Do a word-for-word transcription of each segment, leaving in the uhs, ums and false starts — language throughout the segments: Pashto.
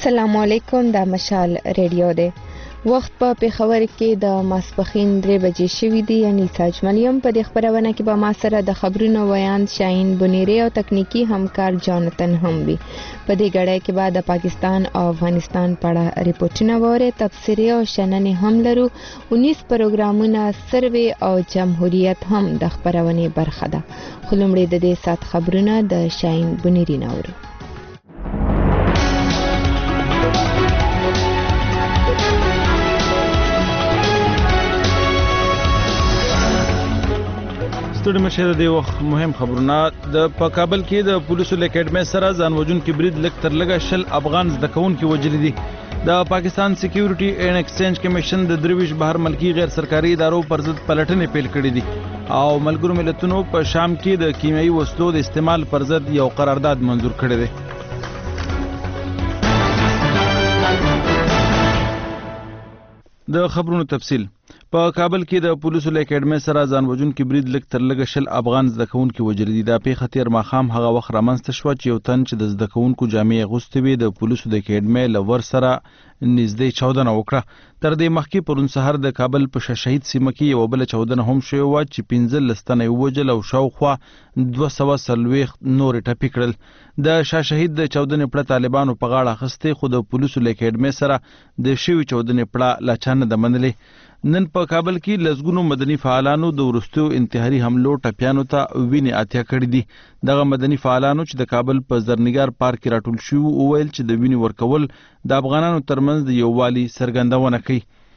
السلام علیکم، دا مشال ریډیو دی. وخت په پیښور کې د ماسپښین درې بجې شوي دي. یعنی ساجملیم په دې خبرونه کې به ما سره د خبرونو ویاند شاهین بنیری او تکنیکی همکار جانتن هم وي. په دې غړی کې به د پاکستان او افغانستان په اړه ریپورتونه وره، تبصرې او شننې هم لرو. انیس پروګرامونه، سروې او جمهوریت هم د خبرونې برخه ده. خو لومړی د دې سات خبرونه د شاهین بنیری نورو. ستړي مشه د وخت مهم خبرونه. د په کابل کې د پولیسو اکیډمي سره ځان وژونکي برید لږ تر لږه شل افغان زده کوونکي وژلي دي. د پاکستان سکیورټي اینڈ ایکسچینج کمیشن د درویش بهر ملکی غیر سرکاري ادارو پر ضد پلټنې پیل کړې دي او ملګرو ملتونو په شام کې د کیمیاوي وسلو د استعمال پر ضد یو قرارداد منظور کړی دی. د خبرونو تفصیل. په کابل کې د پولیسو اکیډمي سره ځان وژونکي برید لږ تر لږه شل افغان زده کوونکي وژلي دي. دا پیښه تېر ماښام هغه وخت رامنځته شوه چې یو تن چې د زده کوونکو جامې اغوستې وې د پولیسو د اکیډمي له ور سره نږدې چاودنه وکړه. تر دې مخکې پرون سهار د کابل په شاه شهید سیمه کې یوه بله چاودنه هم شوې وه چې پنځلس تنه یې ووژل او شاوخوا دوه سوه څلوېښت نورې ټپي کړل. د شاه شهید د چاودنې پړه طالبانو په غاړه اخیستې، خو د پولیسو له اکیډمي سره د شوې چاودنې پړه لا چا نه ده منلې. نن په کابل کې لسګونو مدني فعالانو د وروستیو انتحاري حملو ټپیانو ته وینې عطیه کړي دي. دغه مدني فعالانو چې د کابل په زرنګار پارک کې راټول شوي وویل چې د وینې ورکول د افغانانو ترمنځ د یووالي څرګندونه کوي.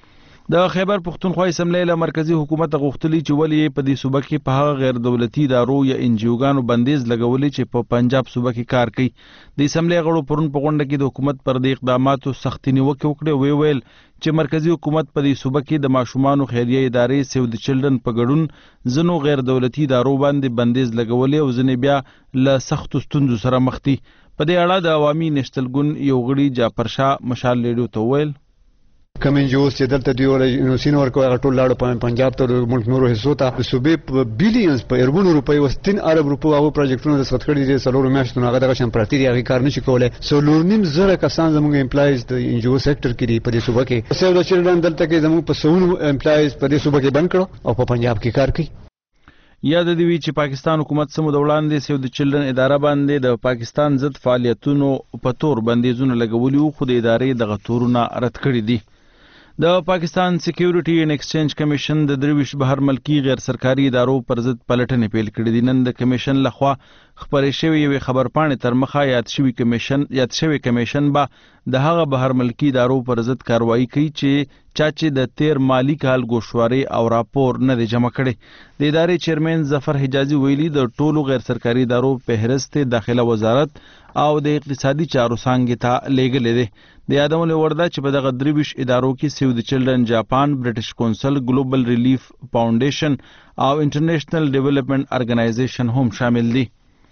د خیبر پښتونخوا اسمبلی له مرکزی حکومت غوښتلي چې ولې په دې صوبه کې په هغه غیر دولتي ادارو یا انجیوګانو بندیز لګولي چې په پنجاب صوبه کې کار کوي. د اسمبلی غړو پرون په غونډه کې د حکومت پر دې اقداماتو سختي نیوکې وکړې او ویل چې مرکزی حکومت په دې صوبه کې د ماشومانو خیریه ادارې سیو د چلډرن په ګډون ځینو غیر دولتي ادارو باندې بندیز لګولي او ځینې بیا له سختو ستونزو سره مخ دي. په دې اړه د عوامي نشتل ګوند یو غړي جعفر شاه مشال ریډیو ته وویل کم انجوز چې دلته دی ول نو ورکو هغه ټول لاړو په پنجاب ته ملک نورو حصو ته د صوبې په بیلیونز په اربونو روپۍ وستین ارب روپو هغه پروجیکټونه د سخت کړي دي. سلور میاشتونه هغه دغه شان پرتی دی، هغه کار نشي کولای. سلور نیم زره کسان زموږ امپلایز د انجو سېکټر کې دي په دې صوبه کې. سیو د چلډرن دلته کې زموږ په سونو امپلایز په دې صوبه کې بند کړو او په پنجاب کې کار کوي. یاد دی وی چې پاکستان حکومت سمو د وړاندې سیو د چلډرن اداره باندې د پاکستان ضد فعالیتونو په تور بندیزونه لګولي او خو د ادارې دغه تورونه رد کړي دي. د پاکستان سکیورټي اینڈ ایکسچینج کمیشن د درویش بهر ملکی غیر سرکاري ادارو پر ضد پلټنې پیل کړې دي. نن د کمیشن لخوا خبرې شوې یوې خبرپاڼې تر مخه یاد شوي کمیشن یاد شوی کمیشن به د هغه بهر ملکی ادارو پر ضد کاروایی کوي چې چا چې د تیر مالی کال ګوشواري او راپور نه دی جمع کړی. د ادارې چیرمن ظفر حجازي ویلي د ټولو غیر سرکاري ادارو فهرست داخله وزارت او د اقتصادي چارو څانګې ته لیږلی دی. د یادولو وړ ده چې په دغه درویش ادارو کې سیو د چلډرن جاپان، برټش کونسل، ګلوبل ریلیف فاونډیشن او انټرنیشنل ډیولپمنٹ ارګنایزیشن هم شامل دي.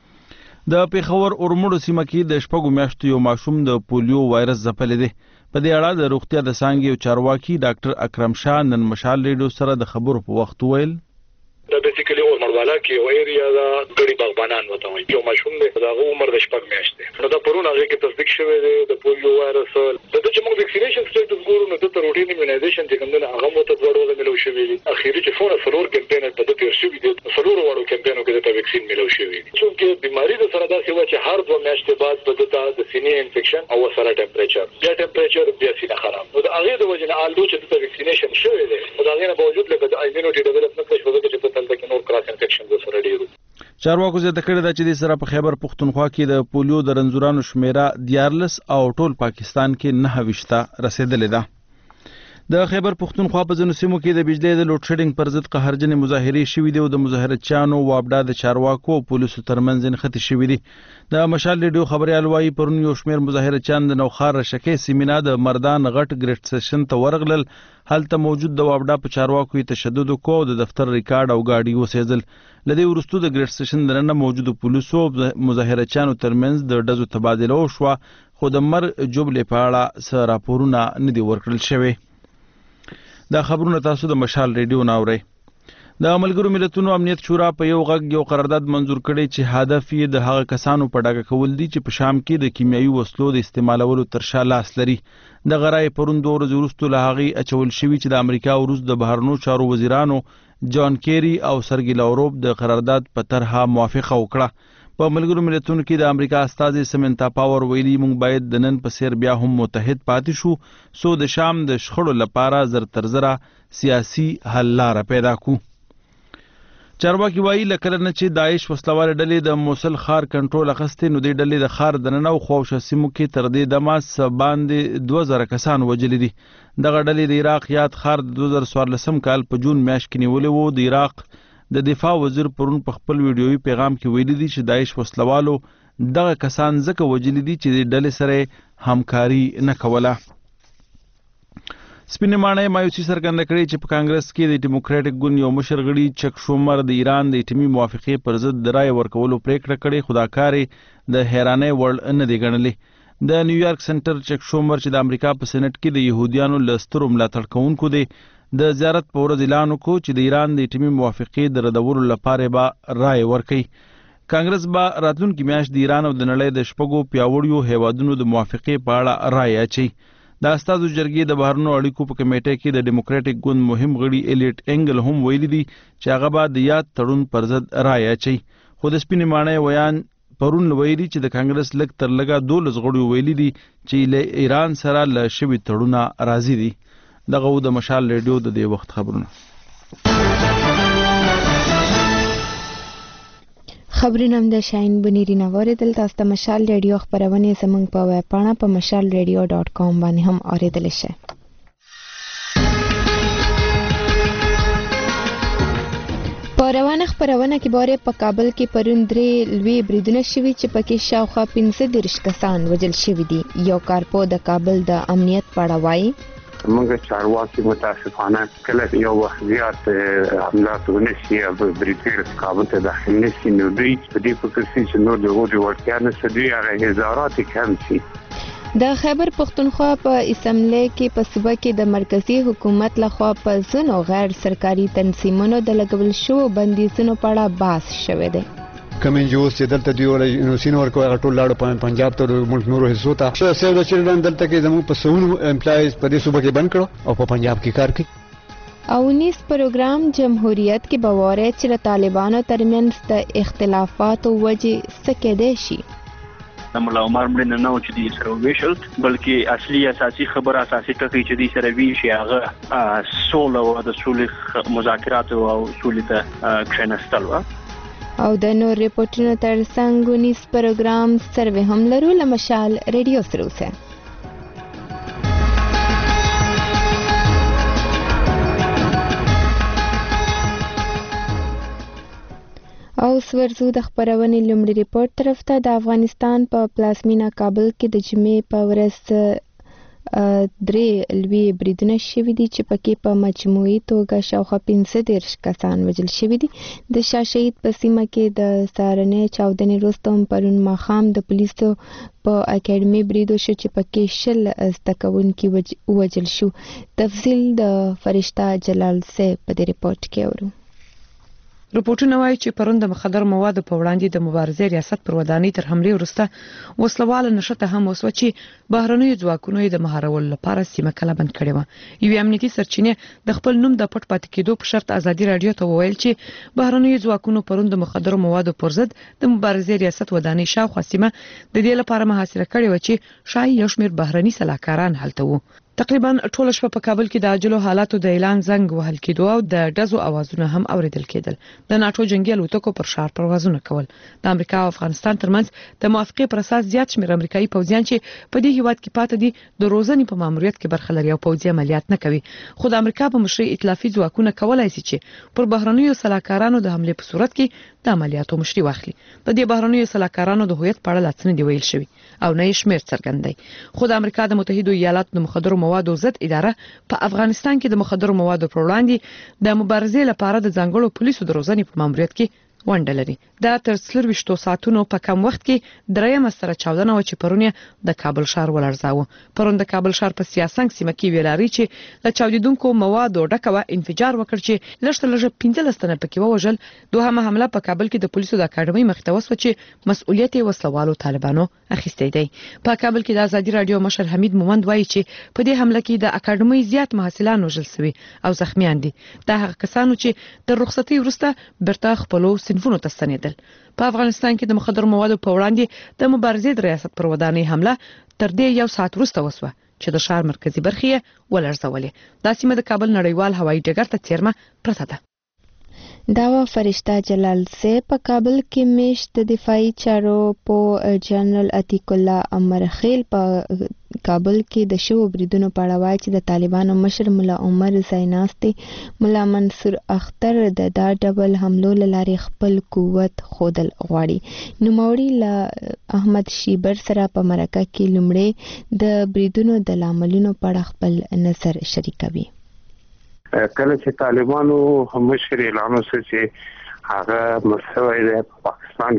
د پیښور اورموړو سیمه کې د شپږو میاشتو یو ماشوم د پولیو وایرس ځپلی دی. په دې اړه د روغتیا د څانګې یو چارواکي ډاکټر اکرم شاه نن مشال ریډیو سره د خبرو په وخت وویل دا بیسیکلی اورمړوالا کې یو ایریا دا ګړي باغبانان وته وي. یو ماشوم دی دا عمر د شپږ میاشتې نو دا پرون هغه کې تصدیق شوی دی د پولیو وایرس. د دې چې موږ ویکسینیشن سټیټس ګورو نو د روټین ایمونایزیشن چې کوم نه هغه مو ته ډوړو ملو شوی دی. اخیری چې فور فلور کمپاین په دې تیر شوی دی فلور وړو کمپاینو کې د ویکسین ملو شوی دی. چې بیماری د سره داسې و چې هر دوه میاشتې بعد په دته د سینې انفیکشن او سره ټمپریچر بیا ټمپریچر بیا سینه خراب نو د هغه د وجه نه آلدو چې د ویکسینیشن شوی دی او دا غیر باوجود لکه د ایمونټي ډیولپمنٹ نشو چې په تل کې نور کراس انفیکشن د سره ډیرو. چارواکو زیاته کړې ده چې د سره په خیبر پښتونخوا کې د پولیو د رنځورانو شمیره دیارلس او ټول پاکستان کې نهه ویشته رسیدلې ده. د خیبر پښتونخوا په ځینو سیمو کې د بجلی د لوډ شیډینګ پر ضد قهرجنې مظاهرې شوي دي او د مظاهرچیانو وابډا د چارواکو او پولیسو ترمنځ نښتې شوي دي. د مشال ریډیو خبریال وایي پرون یو شمېر مظاهرچیان د نوخار رشکې سیمې نه د مردان غټ ګریډ سیشن ته ورغلل. هلته موجود د وابډا په چارواکو یې تشدد وکړو او د دفتر ریکارډ او ګاډي وسېځل. له دې وروستو د ګریډ سیشن دننه موجودو پولیسو او مظاهرچیانو ترمنځ د ډزو تبادله وشوه، خو د مرګ جبلې په اړه څه راپورونه نه دي ورکړل شوي. دا خبرونه تاسو د مشال ریډیو نه اورئ. د ملګرو ملتونو امنیت شورا په یو غږ یو قرارداد منزور کړی چې هدف یې د هغه کسانو په ډاګه کول دي چې په شام کې د کیمیاوي وسلو د استعمالولو تر شا لاس لري. دغه رایې پرون دوه ورځې وروسته له هغې اچول شوي چې د امریکا وروسته د بهرنیو چارو وزیرانو جان کیری او سرګي لاوروف د قرارداد په طرحه موافقه وکړه. په ملګرو ملتونو کې د امریکا استازي سمنتا پاور ویلي موږ باید د نن په څیر بیا هم متحد پاتې شو څو د شام د شخړو لپاره زر تر زره سیاسي حل لاره پیدا کړو. چارواکي وایي له کله نه چې داعش وسلوالې ډلې د موصل ښار کنټرول اخیستی نو دې ډلې د ښار دننه او خواوشا سیمو کې تر دې دمه څه باندې دوه زره کسان وژلي دي. دغه ډلې د عراق یاد ښار د دوه زره څوارلسم کال په جون میاشت کې نیولی و. د عراق د دفاع وزیر پرون په خپل ویډیوي پیغام کې ویلي دي چې داعش وسلوالو دغه کسان ځکه وژلي دي چې د ډلې سره همکاري نه کوله. سپینې ماڼۍ مایوسي څرګنده کړې چې په کانګرس کې د ډیموکراټک ګوند یو مشر غړي چک شومر د ایران د اټومي موافقې پر ضد د رایې ورکولو پریکړه کړې خو دا کار یې د حیرانۍ وړ نه دی ګڼلی. د نیویارک سنټر چک شومر چې د امریکا په سینټ کې د یهودیانو له سترو ملاتړ کوونکو دی د زیارت په ورځ اعلان وکړو چې د ایران د اټومي موافقې د ردولو لپاره به رایې ورکوي. کانګرس به راتلونکي میاشت د ایران او د نړۍ د شپږو پیاوړیو هیوادونو د موافقې په اړه رایې اچوي. د استازو جرګې د بهرنیو اړیکو په کمیټه کې د ډیموکراټک ګوند مهم غړي الیټ انګل هم ویلي دي چې هغه به د یاد تړون پر ضد رایې اچوي. خو د سپینې ماڼۍ ویان پرون ویلي چې د کانګرس لږ تر لږه دولس غړي ویلي دي چې له ایران سره له شوي تړونه راضي دي. دغه د مشال ریډیو د دې وخت خبرونه. خبرونه هم د شاهین بنيري نه واردل. تاسو ته مشال ریډیو خبرونه زموږ په ویب پاڼه په مشال ریډیو ډاټ کام باندې هم اوریدل شي. په روانه خبرونه کې باره په کابل کې پرون درې لوی بریدونه شوي چې پکې شاوخوا پنځه دېرش کسان وژل شوي دي. یو کارپو د کابل د امنیت په اړه وایي موږ چارواکي متاسفانه کله یو وخت زیات حملات ونشي او بریټیر کابل ته داخل نشي نو دوی په دې فکر چې نور د وګړو ورتیا نه سدي هغه هزارات کم شي. د خیبر پختونخوا په اسمبلی کې په صوبه کې د مرکزی حکومت لخوا په ځینو غیر سرکاري تنظیمونو د لګول شوو بندیزونو په اړه بحث شوی دی. کوم انجوز چې دلته دی ولې انوسین ورکو هغه ټول لاړو په پنجاب ته ملک نورو حصو ته سیو د چلډرن دلته کې زموږ په سونو امپلایز په دې صوبه کې بند کړو او په پنجاب کې کار کوي. او نیس پروګرام جمهوریت کې بواره چې طالبانو ترمنځ د اختلافاتو وجې سکه دی شي. مولا عمر مړ نه و چې دې سره ویشل بلکې اصلي اساسي خبره اساسي ټکی چې دې سره وی شي هغه سوله او د سولې مذاکرات او سولې ته کښینستل و. او د نور ریپورتونو تر څنګ ونیس پروګرام سروې هم لرو. له مشال ریډیو سره اوسه. او سورزو د خبرونې لومړي ریپورت طرف ته. د افغانستان په پلازمینه کابل کې د جمعې په ورځ درې لوی بریدونه شوي دي چې پکې په مجموعي توګه شاوخوا پنځه دېرش کسان وژل شوي دي. د شاه شهید په سیمه کې د سهارنۍ چاودنې وروسته هم پرون ماښام د پولیسو په اکیډمي برید وشو چې پکې شل زده کوونکي ووژل شو. تفصیل د فرشته جلال صاحب په دې ریپورت کې اورو. رپورټونه وایي چې پرون د مخدر موادو په وړاندې د مبارزې ریاست پر ودانۍ تر حملې وروسته وسلواله نشته هم وسو چې بهرنیو ځواکونو د مهارولو لپاره سیمه کله بند کړې و. یو امنیتي سرچینې د خپل نوم د پټ پاتې کېدو په شرط ازادي رادیو ته وویل چې بهرنیو ځواکونو پرون د مخدر موادو پر ضد د مبارزې ریاست ودانۍ شاوخوا سیمه د دې لپاره محاصره کړې و چې شاهي یو شمېر بهرني سلاکاران هلته وو. تقریبا ټول شپه په کابل کې د عاجلو حالاتو د اعلان زنګ وهل کېدو او د ډزو اوازونه هم اوریدل کېدل. د ناتو جنگي الوتکو پر شهر پروازونه کول. د امریکا او افغانستان ترمنځ د موافقې پر اساس زیات شمېر امریکایي پوځیان چې په دې هیواد کې پاتې دي د روزنې په ماموریت کې برخه لري او پوځي عملیات نه کوي. خو د امریکا په مشرۍ ائتلافي ځواکونه کولای شي چې پر بهرنیو سلاکارانو د حمله په صورت کې د عملیاتو مشري واخلي. د دې بهرنیو سلاکارانو د هویت په اړه لاڅنې دی ویل شوی او نه یې شمېر څرګندای. خو د امریکا د متحده ایالاتو د مخدرو موادو ضد اداره په افغانستان کې د مخدرو موادو پر وړاندې د مبارزې لپاره د ځانګړو پولیسو د روزنې په ماموریت کې ونډه لري. دا تر څلور ویشتو ساعتونو په کم وخت کې درېمه سره چاودنه و چې پرونه د کابل ښار ولړزاوه. پرون د کابل ښار په سیاسنګ سیمه کې ویلاري چې له چاودیدونکو موادو ډکه و انفجار وکړ چې لږ تر لږه پنځلس تنه پکې ووژل. دوهمه حمله په کابل کې د پولیسو د اکاډمۍ مخې ته وسوه چې مسؤلیت یې وسلوالو طالبانو اخیستی دی. په کابل کې د ازادي رادیو مشر حمید مومند وایي چې په دې حمله کې د اکاډمۍ زیات محصلان وژل شوي او زخمیان دي. دا هغه کسانو چې د رخصتۍ وروسته برته خپلو صنفونو ته ستنېدل. په افغانستان کې د مخدر موادو په وړاندې د مبارزې د ریاست پر ودانۍ حمله تر دې یو ساعت وروسته وسوه چې د ښار مرکزی برخې ولړزولې. دا سیمه د کابل نړیوال هوایي ډګر ته څیرمه پرته ده. داوا فرشتہ جلال سے په کابل کې میشت د دفاعي چارو په جنرال عتیق الله امرخیل په کابل کې د شو بریدونو په اړه وایي چې د طالبانو مشر مولا عمر زیناستي مولا منصور اختر د دا ډبل حملو لارې خپل قوت خودل غواړي. نوموړي له احمد شیبر سره په مرکه کې لومړی د بریدونو د لاملونو په اړه خپل نظر شریکوي. کله چې طالبانو مشر اعلان وکړ چې هغه مرسوي د پاکستان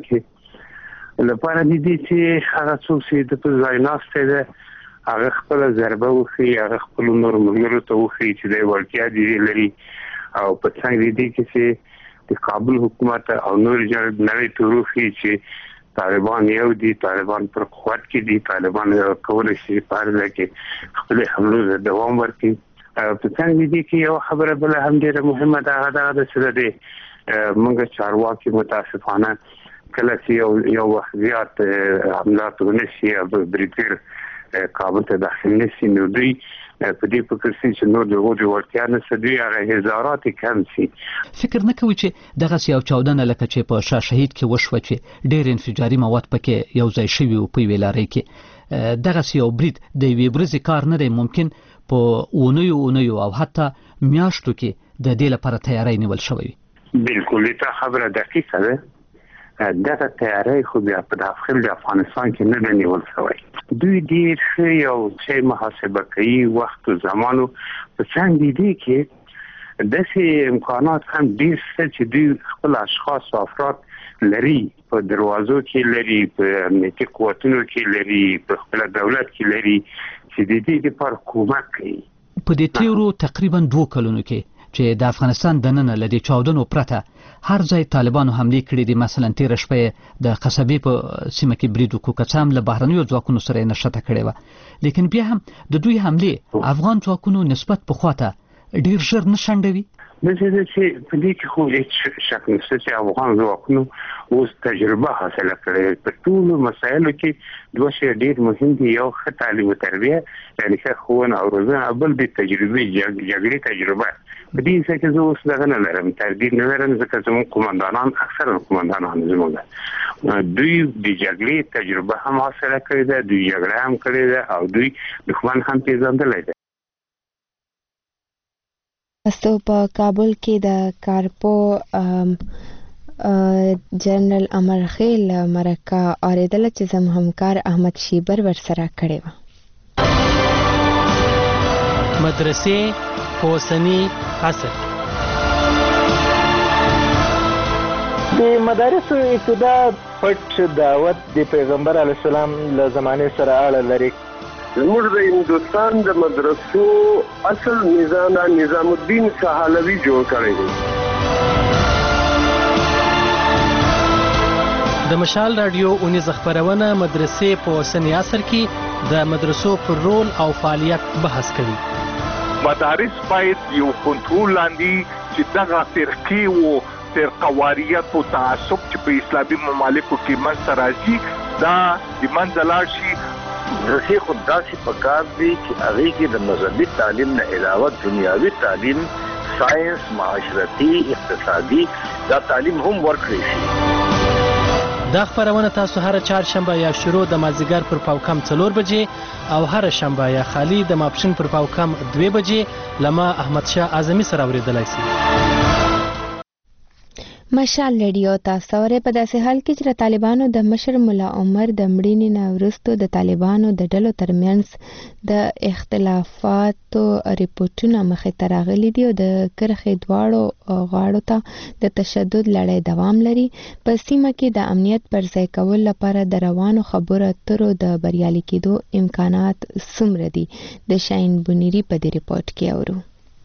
کې لپاره دي چې هغه څوک چې د په ځای ناشته ده هغه خپل ضربه وکړي، هغه خپل نور ملګرو ته وکړي چې د ورتیا دي لري او په څنګه دي چې د کابل حکومت او نور جنرال نړۍ ته وکړي چې طالبان یو دي، طالبان پر قوت کې دي، طالبان کولای شي په هر ځای کې خپل حملو دوام ورکړي. په څنګه دي کې یو خبره بل هم ډیره مهمه ده، دا د څه ده موږ چارواکي متاسفانه کله چې یو یو وخت زیات حملات ونشي او بریټر کابل ته داخل نشي نو دوی په دې فکر چې نور د وګړو ورتیا نه سدوي هغه هزارات کم شي. فکر نه کوي چې دغه یو چاودنه لکه چې په شاه شهید کې وشو چې ډېر انفجاري مواد پکې یو ځای شوی او په ویلاري کې دغه یو برید د وی برز کار نه دی ممکن په اونیو اونیو او حتی میاشتو کې د دې لپاره تیاری نیول شوی. بالکل دا خبره دقیقه ده. دغه تیاری خو بیا په داخل د افغانستان کې نه نیول شوی. دوی ډیر ښه یو څه محاسبه کوي وخت او زمانو په څنګه دي کې داسې امکانات هم ډیر څه چې دوی خپل اشخاص او افراد لري په دروازو کې لري، په امنیتي قوتونو کې لري، په خپل دولت کې لري چې د دې لپاره کومک کوي. په دې تیرو تقریبا دوه کلونو کې چې د افغانستان د نن لدی چاودنو پرته هر ځای طالبانو حمله کړې دي. مثلا تیر شپه د قصبې په سیمه کې برید وکړ، کڅام له بهرنیو ځواکونو سره نشته کړې و، لیکن بیا هم د دوی حمله افغان ځواکونو نسبت په خواته ډیر ژر نشندوي. مثل چې په دې کې خو هیڅ شک نشته چې افغان ځواکونو اوس تجربه حاصله کړې په ټولو مسایلو کې. دوه شی ډیر مهم دي، یو ښه تعلیم او تربیه یعنی ښه ښوونه او روزنه، بل د تجربې جګړې تجربه. په دې ځکه زه اوس دغه نه لرم، تردید نه لرم ځکه زموږ قومندانان اکثر قومندانان زموږ دوی د جګړې تجربه هم حاصله کړې ده، دوی جګړه هم کړې ده او دوی دښمن هم پیژندلی ده. تاسو په کابل کې د کارپو جنرال امرخیل مرکه اوریدله چې زموږ همکار احمد شیبر ورسره کړی و. مدرسې په اوسني عصر د مدارسو ابتدا پټ دعوت د پیغمبر علیه السلام له زمانې سره اړه لري. زموږ د هندوستان د مدرسو اصل نظام نظام الدین سهالوی جوړ کړی دی. د مشال رادیو اونیز خبرونه مدرسې په اوسني عصر کې د مدرسو پر رول او فعالیت بحث کوي. مدارس باید یو کنټرول لاندې چې دغه فرقې او فرقواریت او تعصب چې په اسلامي ممالکو کې منځته راځي دا د منځه لاړ شي. مدرسې خو داسې پکار دي چې هغې کې د مذهبي تعلیم نه علاوه دنیاوي تعلیم، ساینس، معاشرتي، اقتصادي دا تعلیم هم ورکړی شي. دا خبرونه تاسو هر چهارشنبه یا شروع د مازدیګر پر پاوکم څلور بجې او هر شنبه یا خالی د ماپښین پر پاوکم دوه بجې لما احمد شاه اعظمي سره اوریدلای شئ. مشال ریډیو تاسو ورې په داسې حال کې چې طالبانو د مشر مولا عمر د مړینې نه وروسته د طالبانو د ډلو ترمنځ د اختلافاتو ریپورتونه مخې ته راغلي دي او د کرښې دواړو غاړو ته د تشدد لړۍ دوام لري. په سیمه کې د امنیت پر ځای کولو لپاره د روانو خبرو اترو د بریالي کېدو امکانات څومره دي؟ د شاهین بنيري په دې ریپورت کې اورو.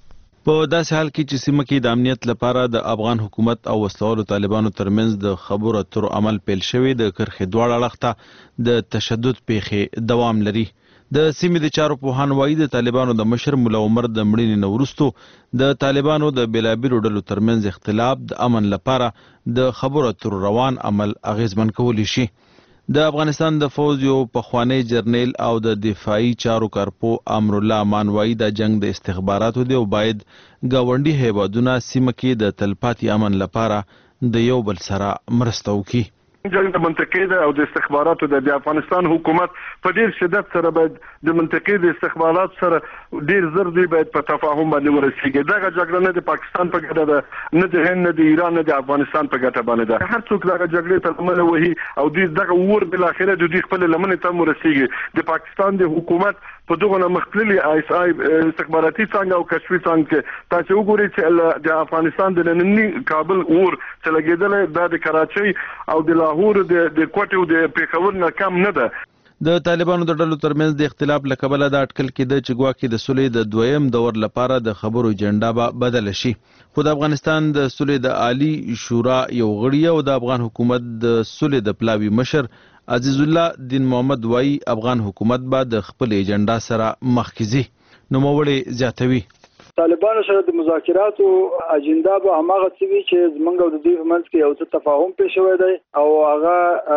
په داسې حال کې چې سیمه کې د امنیت لپاره د افغان حکومت او وسلوالو طالبانو ترمنځ د خبرو اترو عمل پیل شوی، د کرښې دواړه اړخ ته د تشدد پیښې دوام لري. د سیمې د چارو پوهان وایي د طالبانو د مشر مولا عمر د مړینې نه وروسته د طالبانو د بیلابیلو ډلو ترمنځ اختلاف د امن لپاره د خبرو اترو روان عمل اغیزمن کولی شي. د افغانستان د فوج یو پخوانی جرنیل او د دفاعي چارو کارپو امرالله امان وایي د جنگ د استخباراتو دی او باید ګاونډي هیوادونه سیمه کې د تلپاتې امن لپاره د یو بل سره مرسته وکړي. جنگ د منطقې ده او د استخباراتو د افغانستان حکومت په ډیر شدت سره باید د منطقې د استخبارات سره ډیر زر دی باید په تفاهم باندې ورسیږي. دغه جګړه نه د پاکستان په ګټه ده، نه د هند، نه د ایران، نه د افغانستان په ګټه باندې ده. هر څوک دغه جګړې ته لمنه وهي او دوی دغه ور بل اخره د دوی خپل لمنې ته ورسیږي. د پاکستان د حکومت په دغه مخکلي آی اس آی استخباراتي څنګه او کشفي څنګه تاسو وګورئ چې د افغانستان د نننی کابل ور چې لګیدل دا د کراچۍ او د لاهور د د کوټې او د پیښور نه کم نه ده. د طالبانو د ډلو ترمنځ د اختلاف له کبله د اټکل کېده چې ګواکې د سولې د دویم دور لپاره د خبرو اجنډا به بدله شي. خو د افغانستان د سولې د عالی شورا یو غړی او د افغان حکومت د سولې د پلاوي مشر عزیز الله دین محمد وایي افغان حکومت به د خپل اجنډا سره مخکې ځي. نوموړی زیاتوي طالبانو سره د مذاکراتو اجنډا به هماغه څه وي چې زمونږ او د دوی په منځ کې یو څه تفاهم پیښ شوی دی او هغه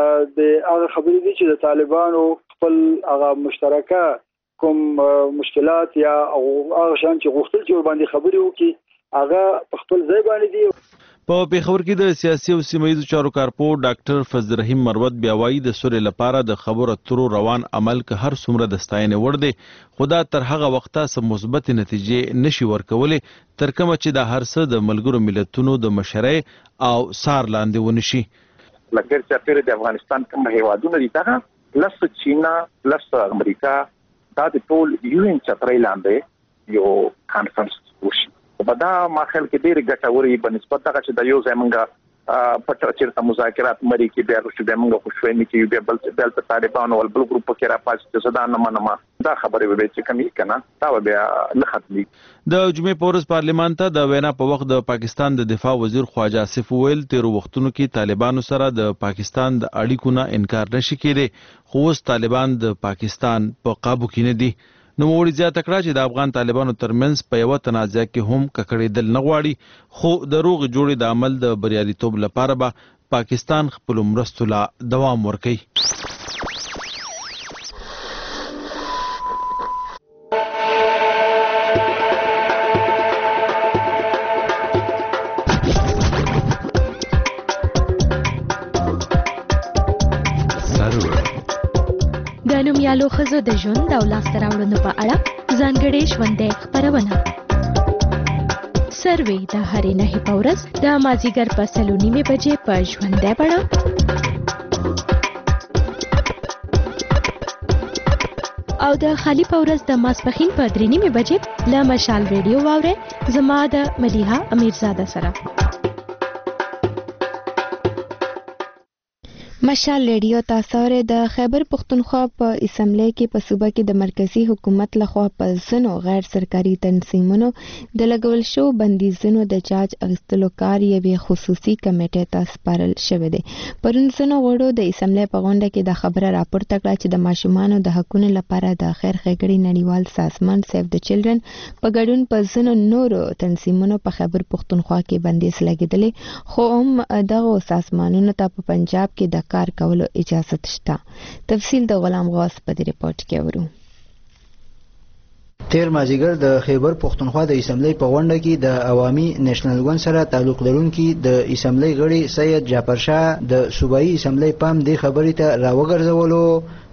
د هغه خبرې دي چې د طالبانو خپل هغه مشترکه کوم مشکلات یا هغه شان چې غوښتل چې ورباندې خبرې وکړي هغه په خپل ځای باندې دي. په پیښور کې د سیاسي او سیمه ییزو چارو کارپو ډاکټر فضل رحیم مروت بیا وایي د سولې لپاره د خبرو اترو روان عمل که هر څومره د ستاینې وړ دی خو دا تر هغه وخته څه مثبت نتیجې نشي ورکولی تر کومه چې دا هر څه د ملګرو ملتونو د مشرۍ او سار لاندې ونشي. لکه چې د افغانستان کوم هیوادونه دي دغه لس چینا لس امریکا دا د ټول یو ان چترۍ لاندې یو کانفرنس وشي. په دا ماخل کې ډېر ګټوري په نسبت هغه چې د یو ځای مونږه پټ چیرته مذاکرات مری کې بیا چې د مونږه خوشوي کې بیا بل بل په طالبانو او بل ګروپ کې را پاتې چې زدا نه منما دا خبره به چې کمی کنه دا بیا نه ختمي. د جمعې پورز پارلیمان ته د وینا په وخت د پاکستان د دفاع وزیر خواجه آصف ویل تیر وختونو کې طالبانو سره د پاکستان د اړیکو نه انکار نشي کېدی خو اوس طالبان د پاکستان په قابو کې نه دي. نوموړي زیاته کړه چې د افغان طالبانو ترمنځ په یوه تنازع کې هم ککړېدل نه غواړي خو د روغ جوړې د عمل د بریالیتوب لپاره به پاکستان خپلو مرستو لا دوام ورکوي. نومیالو ښځو د ژوند او لاسته راوړنو په اړه ځانګړې ژوندۍ خپرونه سروې د هرې نهۍ په ورځ د مازدیګر په سلو نیمې بجې په ژوندۍ بڼه او د خالي په ورځ د ماسپښین په درې نیمې بجې له مشال ریډیو واورئ زما د ملیحه امیرزاده سره. مشال ریډیو تاسو ورې د خیبر پختونخوا په اسمبلی کې په صوبه کې د مرکزی حکومت لخوا په ځینو غیر سرکاري تنظیمونو د لګول شو بندیزونو د جاج اخیستلو کار یوې خصوصي کمیټې ته سپارل شوی دی. پرون ځینو غړو د اسمبلی په غونډه کې د خبره راپورته کړه چې د ماشومانو د حقونو لپاره د خیر ښېګړې نړیوال سازمان سیف د چلډرن په ګډون په ځینو نورو تنظیمونو په خیبر پختونخوا کې بندیز لګېدلی خو هم دغو سازمانونو ته په پنجاب کې د کار کولو اجازه شته. تفصیل د غلام غوث په دې ریپورت کې ورو. تیر مازیګر د خیبر پختونخوا د اسمبلی په غونډه کې د عوامي نېشنل ګوند سره تعلق لرونکي د اسمبلی غړي سید جعفر شاه د صوبایي اسمبلی پام دې خبرې ته راوګرځولو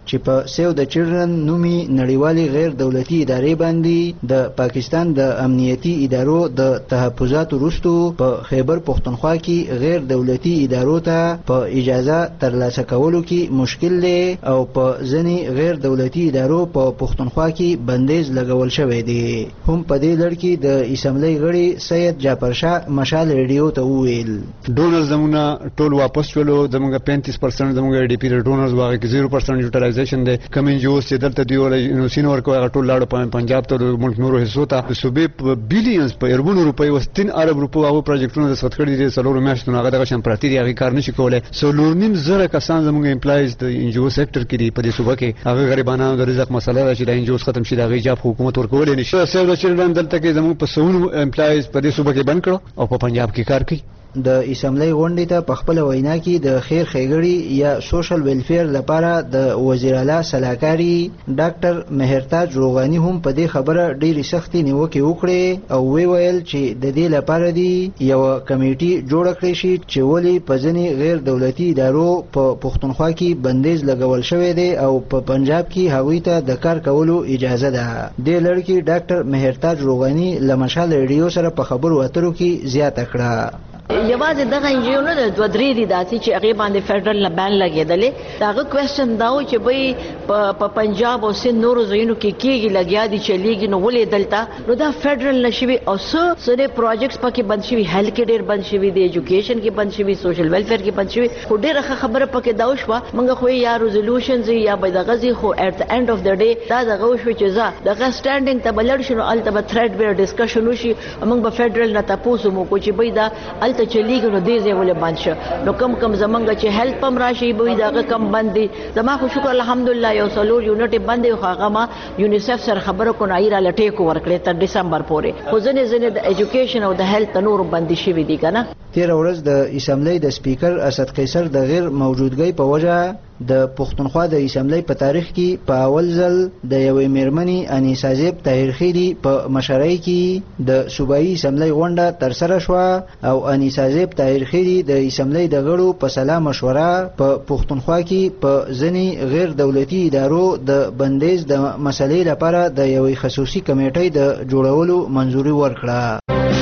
چې په سیو د چلډرن نومي نړیوالي غیر دولتي ادارې باندې د پاکستان د امنیتي ادارو د تحفظاتو وروسته په خیبر پښتونخوا کې غیر دولتي ادارو ته په اجازه ترلاسه کولو کې مشکل دی او په ځینې غیر دولتي ادارو په پښتونخوا کې بندیز لګول شوی دی. هم په دې لړ کې د اسمبلی غړي سید جعفر شاه مشال ریډیو ته وویل ډونرز زموږ ټول واپس شولو، زموږ پینتیس پرسنټ زموږ ډي پی ډونرز واغې کې زیرو پرسنټ یوټیلایزیشن دی. کوم ان جی اوز چې دلته دی ول یونیورسيټي ورکو هغه ټول لاړو پنجاب ته ملک نورو حصو ته د صوبې په بیلیونز په اربونو روپۍ وستین ارب روپو هغه پروجیکټونو د سخت کړي دي څلور میاشتو هغه دغه شان پراتی دی هغه کار نشي کولای. څلور نیم زره کسان زموږ امپلایز د ان جی او سېکټر کې دی په دې صوبه کې هغه غریبانو د رزق مسله ده چې د ان جی او ختم شي د غیجاب حکومت ورکول نشي. سیو د چلډرن دلته کې زموږ په سونو امپلایز په دې صوبه کې بند کړو او په پنجاب کې کار کوي. د اسمبلی غونډې ته په خپل وینا کې د خیر ښېګړې یا سوشل ویلفیر لپاره د وزیر اعلی سلاکاري ډاکټر مهرتاج روغاني هم په دې خبره ډېرې سختې نیوکې وکړې او وی ویل چې د دې لپاره دی یو کمیټي جوړه کړې شي چې ولې په ځینې غیر دولتي ادارو په پښتونخوا کې بندیز لګول شوی دی او په پنجاب کې هغوی ته د کار کولو اجازه ده. دې لړ کې ډاکټر مهرتاج روغاني له مشال ریډیو سره په خبرو اترو کې زیاته کړه. یوازې دغه انجیو نه د دوه درې دي داسې چې هغې باندې فیډرل نه بین لګېدلې. د هغه کوېسچن دا و چې بی په پنجاب او سند نورو ځایونو کې کېږي لګیا دي چلیږي نو ولې دلته نو دا فیډرل نه شوي او څه څه پروجیکټس پکې بند شوي، هیلث کې ډېر بند شوي دي، ایجوکیشن کې بند شوي، سوشل ویلفیر کې بند شوي. خو ډېره ښه خبره پکې دا وشوه موږ خو یا ریزولوشنز یا به دغه ځي خو ایټ د اینډ اف د ډے دا دغه وشوه چې زه دغه سټینډینګ ته به لړ شو نو هلته به تھریډ بیر ډسکشن وشي موږ به فیډرل نه تپوس وکړو چې بی دا هلته چلیږي نو دې ځای ولې بند شو. نو کم کم زمونږ چې هیلث پم راشي به دغه کم بند دي. زما خو شکر الحمدلله یو څلور یونټ بند دی خو هغه ما یونیسف سره خبره کو نه ایرا لټیکو ورکړې تر دسمبر پورې. خو ځینې ځینې د ایجوکیشن او د هیلث نور بندي شوي دي که نه. تېره ورځ د اسمبلی د سپیکر اسد قیصر د غیر موجودګۍ په وجه د پښتونخوا د اسمبلی په تاریخ کې په اول ځل د یوې میرمنې انیسا زیب طاهر خیري په مشرۍ کې د صوبایي اسمبلی غونډه ترسره شوه او انیسا زیب طاهر خیري د اسمبلی د غړو په سلا مشوره په پښتونخوا کې په ځینې غیر دولتي ادارو د بندیز د مسلې لپاره د یوې خصوصي کمیټې د جوړولو منظوري ورکړه.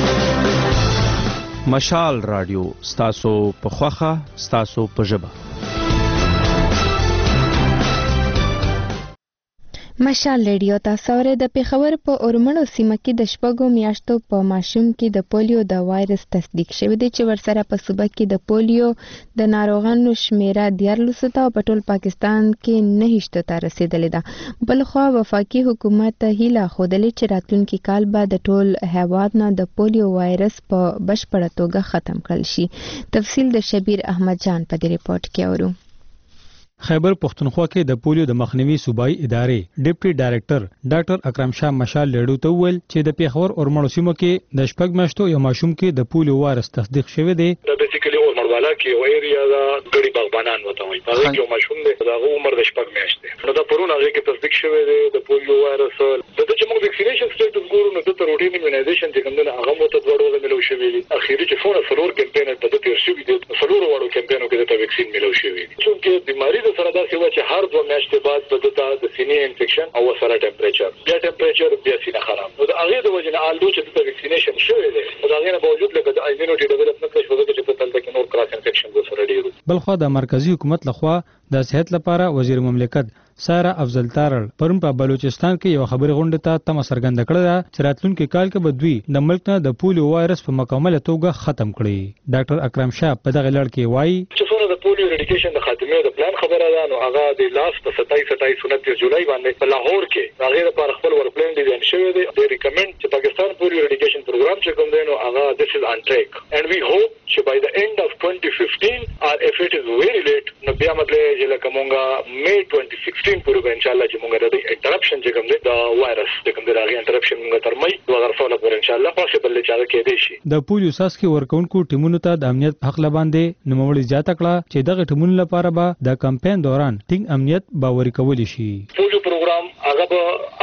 مشال رادیو ستاسو په خوخه ستاسو په ژبه. مشال ریډیو تاسو اورئ. د پېښور په اورمړو سیمه کې د شپږو میاشتو په ماشوم کې د پولیو د وایرس تصدیق شوی دی چې ورسره په صوبه کې د پولیو د ناروغانو شمیره دیارلسو ته په ټول پاکستان کې نهشتو ته رسیدلې ده. بلخوا وفاقي حکومت ته هیله ښودلې چې راتلونکي کال به د ټول هیواد نه د پولیو وایرس په بشپړه توګه ختم کړل شي. تفصیل د شبیر احمد جان په دې ریپورت کې اورو. خیبر پښتونخوا کې د پولیو د مخنیوي صوبایي ادارې ډیپټي ډایریکټر ډاکټر اکرم شاه مشال لیډو ته وویل چې د پېښور اورمړو سیمو کې د شپږ میاشتو یو ماشوم کې د پولیو وایرس تصدیق شوی دی. دا بیسیکلی اورمړوالا کې یو ایریا دا ګړي باغبانان وته وي هغه کې یو ماشوم دی دا عمر د شپږ میاشتې نو دا پرون هغه کې تصدیق شوی دی د پولیو وایرس. د دې چې موږ ویکسینیشن سټیټس ګورو نو د روټین ایمونایزیشن چې کوم نه هغه مو ته ډوړو ملو شوی دی. اخیری چې فور فلور کمپاین په دې تیر شوی دی فلور وړو کمپاینو کې د ویکسین ملو شوی دی چې بیماری د سره دا چې هر دوه میاشتې بعد د د سینې انفیکشن او سره ټمپریچر بیا ټمپریچر بیا سینه خراب نو د هغه د وجه نه آلدو چې د ویکسینیشن شوی دی او دا غیر باوجود لکه د ایمونټي ډیولپمنٹ کې شوه چې په تل کې نور کراس انفیکشن د سره ډیرو. بلخوا د مرکزی حکومت لخوا د صحت لپاره وزیر مملکت سارا افضل تارړ پرون په بلوچستان کې یو خبري غونډه ته تم سرګند کړه چې راتلونکي کال کې به دوی د ملک نه د پولیو وایرس په مکمله توګه ختم کړي. ډاکټر اکرم شاه په دغه لړ کې وایي چې څونه د پولیو اریډیکیشن د خاتمه د پلان خبره ده نو هغه د لاس په ستایس ستایس انتیس جولای باندې په لاهور کې هغه لپاره خپل ور پلان ډیزاین شوی دی. د ریکمند چې پاکستان پولیو اریډیکیشن پروګرام چې کوم دی نو هغه this is on track and we hope چې by the end of twenty fifteen or if it is very late نو بیا مطلب چې لکه مونږه May twenty sixteen پورې ان شاء الله چې مونږ د انټرپشن چې کوم دی د وایرس چې کوم دی هغه انټرپشن مونږ تر مې دوه هزار سولہ پورې ان شاء الله پوسیبل چې کې دی شي. د پولیو ساس کې ورکونکو ټیمونو ته د امنیت حق لباندې نوموړي زیاته کړه چې دغه ټیمونو لپاره به د کمپاین دوران ټینګ امنیت باوري کول شي. پولیو پروګرام هغه به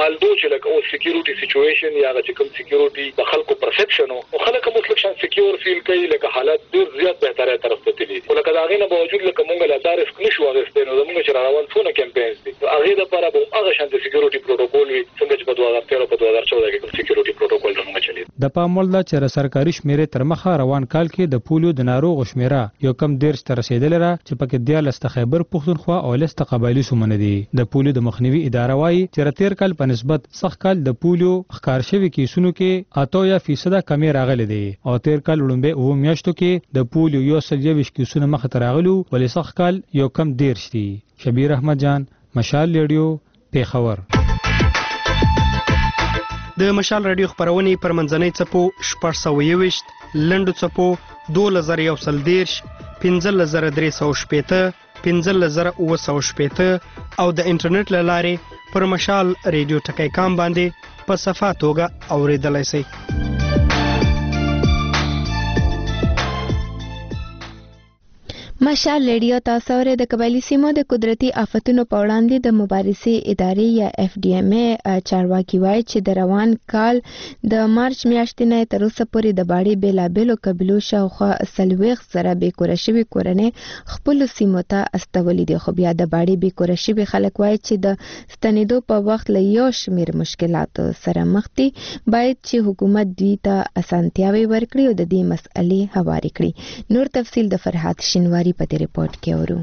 آلدو چې لکه او سکیورټي سچويشن یا چې کوم سکیورټي د خلکو پرسپشن او خلک مطلق شان سکیور فیل کوي لکه حالت ډیر زیات بهتره طرف ته تللی ولکه دا غینه باوجود لکه مونږ له دار اسک نشو غوښتنه نو موږ چې روان څونه کمپاینز دي هغه د لپاره به هغه شان سکیورټي پروتوکول وي څنګه چې په دوه هزار تیرہ په دوه هزار چودہ کې کوم سکیورټي پروتوکول موږ چلی د پامول د چر سرکاري شمیرې تر مخه روان کال کې د پولیو د ناروغ شمیره یو کم ډیر ستر رسیدل را چې پکې د لست خیبر پښتونخوا او لست قبایلی سومنه دي د پولیو د مخنیوي اداره وايي چې تیر کال په نسبت سخت کال د پولیو ښکار شوی کیسونو کې اتیا فیصد کمی راغلي دي او تیر کال لومبه او میاشتو کې د پولیو یو سل یوش کیسونه مخ ته راغلو ولې سخت کال یو کم ډیر شتي شبیر احمد جان مشال ریډیو پیښور د مشال رادیو خبرونه پر منځنۍ چپو شپږ سوه یوویشت لنډو چپو دوه زره یو سل دیرش پنځه زره درې سوه شپېته پنځه زره اووه سوه شپېته او د انټرنیټ له لارې پر مشال رادیو ټکی کام باندې په صفه توګه اوریدلای شئ. مشال ریډیو تاسو ورته د قبایلی سیمو د قدرتي آفتونو په وړاندې د مبارزې ادارې یا اف ډي ام ای چارواکي وایي چې د روان کال د مارچ میاشتې نه تر اوسه پورې د باړې بیلابېلو قبیلو شاوخوا څلوېښت زره بېکوره شوي کورنۍ خپلو سیمو ته استولي دي خو بیا د باړې بېکوره شوي خلک وایي چې د ستنېدو په وخت له یو شمېر مشکلاتو سره مخ دي باید چې حکومت دوی ته اسانتیاوې ورکړي او د دې مسئلې هوارې کړي. نور تفصیل د فرحات شینواری په دې ریپورت کې اورو.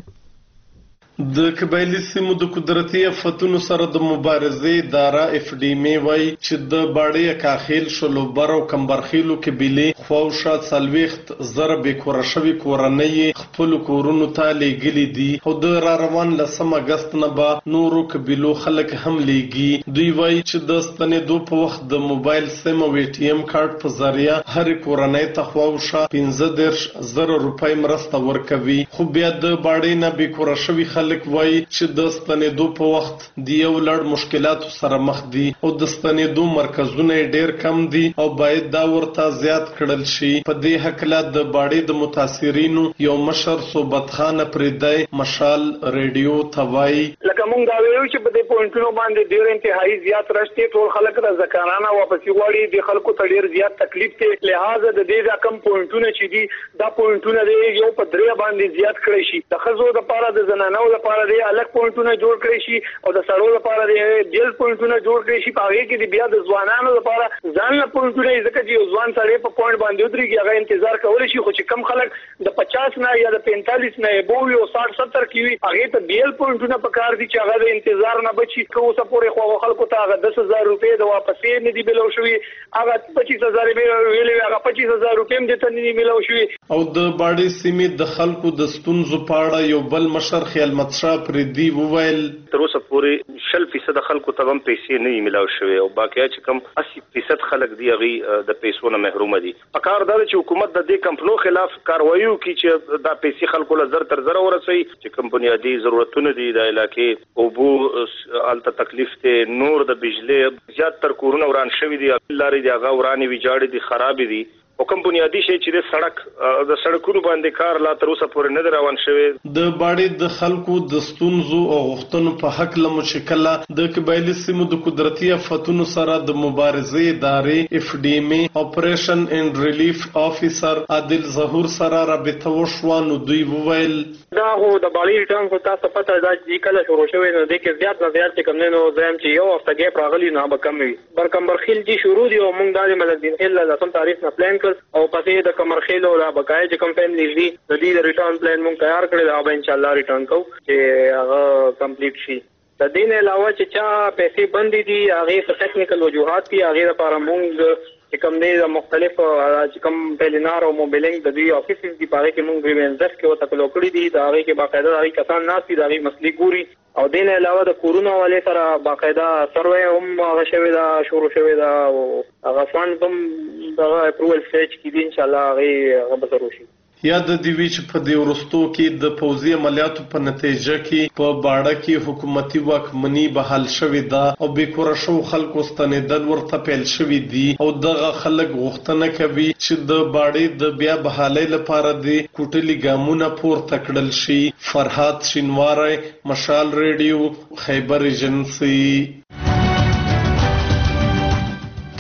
د قبایلی سیمو د قدرتي آفتونو سره د مبارزې اداره اف ډي ام وایي چې د باړې کاخیل شلوبر او کمبرخیلو قبیلې خواوشا څلوېښت زره بېکوره شوي کورنۍ خپلو کورونو ته لیږلي دي او د را روان لسم اګست نه به نورو قبیلو خلک هم لیږي. دوی وایي چې د ستنېدو په وخت د موبایل سیم او اے ټي ایم کارت په ذریعه هرې کورنۍ ته خواوشا پنځه دېرش زره روپۍ مرسته ورکوي خو بیا د باړې نه بېکوره شوي خلک وایي چې د ستنېدو په وخت د یو لړ مشکلاتو سره مخ دي او د ستنېدو مرکزونه ډېر کم دي او باید دا ورته زیات کړل شي. په دې هکله د باړې د متاثرینو یو مشر صوبت خان پریدای مشال ریډیو ته وایي لکه مونږ دا ویو چې په دې پوینټونو باندې ډېر انتهایی زیات راشتي ټول خلک د ځکانانه واپس غواړي د خلکو ته ډېر زیات تکلیف دی لہذا د دې د کم پوینټونه چې دي دا پوینټونه دی یو په درې باندې زیات کړی شي د خزو د پاره د زنانو لپاره دی الګ پوینټونه جوړ کړی شي او د سړو لپاره دی جیل پوینټونه جوړ کړی شي په هغه کې دی بیا د ځوانانو لپاره ځان له پوینټونه ځکه چې ځوان سړی په پوینټ باندې ودرېږي هغه انتظار کولی شي خو چې کم خلک د پچاس نه یا د پینتالیس نه ابو یو ساठ ستر کې وي هغه ته بیل پوینټونه په کار دي چې هغه د انتظار نه بچي که اوسه پورې خو خلکو ته هغه دس هزار روپۍ د واپسې نه دی بلو شوي هغه پچیس هزار ویلې هغه پچیس هزار روپۍ هم دې ته نه دی ملو شوي. او د باړې سیمې د خلکو د ستونزو په اړه یو بل مشر خیال مدشاه پریدي وویل تر اوسه پورې شل فیصد خلکو ته هم پیسې نه ملاو شوي او باقي چې کم اسی فیصد خلک دی هغه د پیسو نه محروم دي. پکار دا چې حکومت د دې کمپنو خلاف کاروایی وکړي چې دا پیسې خلکو له زر تر زر ورسوي چې کوم بنیادی ضرورتونه دي د علاقې او بو الته تکلیف ته نور د بجلی زیات تر کورونه وران شوي دي لارې دی هغه ورانې ویجاړې دي خراب دي او کوم بنیادی شی چې د سړک د سړکونو باندې کار لا تر اوسه پورې نه روان شوی. د باړې د خلکو د ستونزو او غوښتنو په حق له مشکله د قبایلی سیمو د قدرتي آفتونو سره د مبارزې ادارې اف ډي ام اپریشن اینڈ ریلیف افیسر عادل ظهور سره رابطه وشوه نو دوی وویل دا هو د باړې ټانګ کو تاسو پته دا چې کله شروع شوی نو د کې زیات نه زیات کم نه نو زم چې یو هفته کې راغلی نه به کم وي برکمبرخیل دي شروع دي او موږ د ملدین خل له سم تاریخ نه پلان او پسې د کمرخیل او لا بقای چې کوم فیملی دي د دې د ریټرن پلان مونږ تیار کړی دا به ان شاء الله ریټرن کوو چې هغه کمپلیټ شي. د دې نه علاوه چې چا پیسې بندې دي هغه په ټیکنیکل وجوهات دي هغه لپاره مونږ چې کوم دی مختلف چې کوم پلینار او موبایلینګ د دې افیسز دی پاره کې مونږ ریمنځف کې وته کلو کړی دي دا هغه کې باقاعده هغه کسان ناسي دا هغه مسلې ګوري او دین علاوه د کورونا والے سره باقاعده سروې هم هغه شوی دا شروع شوی دا او هغه فند هم دا اپروول سټیج کې دي ان شاء الله هغه هغه به شروع شي. یا د دې چې په دې ورستو کې د پوځي عملیاتو په نتیجه کې په باړه کې حکومتي واکمني بحال شوې ده او بېکوره شو خلکو ستنېدل ورته پیل شوي دي او دغه خلک غوښتنه کوي چې د باړې د بیا بحالۍ لپاره د کوټلي ګامونه پورته کړل شي. فرحات شینواری مشال ریډیو خیبر ایجنسی.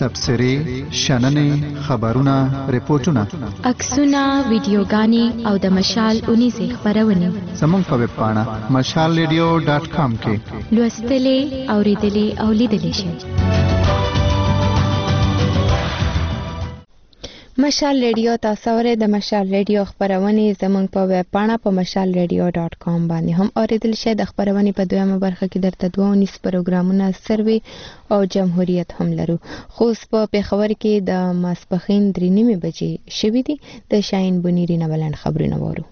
تبصرې شننې خبرونه ریپورتونه عکسونه ویډیوګانې او د مشال اونیزې خبرونه زموږ په ویب پاڼه مشال ریډیو ډاټ کام کې لوستلې اوریدلې او لیدلې شئ. مشال ریډیو تاسو ورې د مشال ریډیو خبرونه زموږ په ویب پاڼه په مشال ریډیو ډاټ کام باندې هم اوریدل شئ. د خبرونه په دویمه برخه کې درته دوه نس پروګرامونه سروي او جمهوریت هم لرو. خو په پیښور کې د ماسپخین درې نیمې بجې شوې دي. د شاهین بنيري نه بلند خبرونه وورو.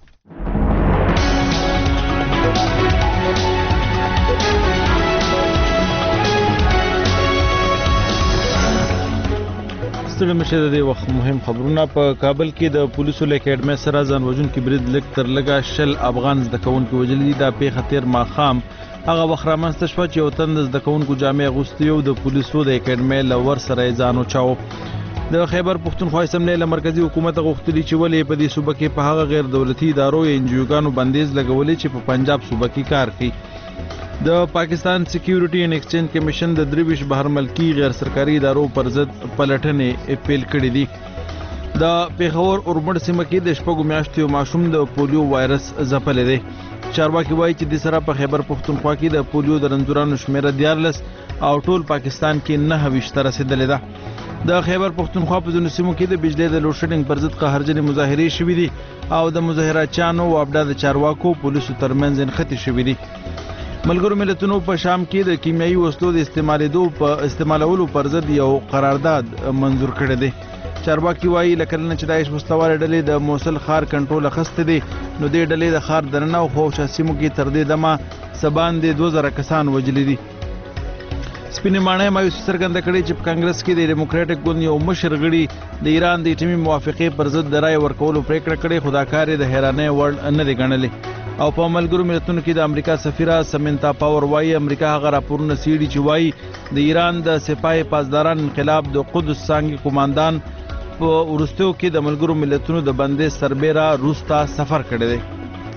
ستړي مشه د وخت مهم خبرونه. په کابل کې د پولیسو له اکیډمي سره ځان وژونکي برید لږ تر لږه شل افغان زده کوونکي وژل دي. دا پیښه تیر ماښام هغه وخت رامنځته شوه چې یو تن د زده کوونکو جامې اغوستې او د پولیسو د اکیډمي له ور سره یې ځان وچاوه. د خیبر پښتونخوا اسمبلی له مرکزي حکومت غوښتلي چې ولې په دې صوبه کې په هغه غیر دولتي ادارو یا انجیوګانو بندیز لګولې چې په پنجاب صوبه کې کار کوي. د پاکستان سکیورټي اینڈ ایکسچینج کمیشن د درویش بهر ملکی غیر سرکاري ادارو پر ضد پلټنې پیل کړې دي. د پیښور اورمړ سیمه کې د شپږو میاشتو یو ماشوم د پولیو وایرس ځپلی دی. چارواکي وایي چې د سره په خیبر پښتونخوا کې د پولیو د رنځورانو شمیره دیارلس او ټول پاکستان کې نهه ویشت ته رسېدلې ده. د خیبر پښتونخوا په ځینو سیمو کې د بجلی د لوډ شیډینګ پر ضد قهرجنې مظاهرې شوې دي او د مظاهرچیانو او ابډا د چارواکو پولیسو ترمنځ نښتې شوې دي. ملګرو ملتونو په شام کې د کیمیاوي وسلو د استعمالېدو په استعمالولو پر ضد یو قرارداد منظور کړی دی. چارواکي وایي له کله نه چې داعش وسلوالې ډلې د موصل ښار کنټرول اخیستی دی نو دې ډلې د ښار دننه او خواوشا سیمو کې تر دې دمه څه باندې دوه زره کسان وژلي دي. سپینې ماڼۍ مایوسي څرګنده کړې چې په کانګرس کې د ډیموکراټک ګوند یو مشر غړي د ایران د اټومي موافقې پر ضد د رایې ورکولو پریکړه کړې خو دا کار یې د حیرانۍ وړ نه دی ګڼلی. او په ملګرو ملتونو کې د امریکا سفیره سمنتا پاور وایي امریکا هغه راپورونه څېړي چې وایي د ایران د سپاه پاسداران انقلاب د قدس څانګې قوماندان په وروستیو کې د ملګرو ملتونو د بندیز سربیره روس ته سفر کړی دی.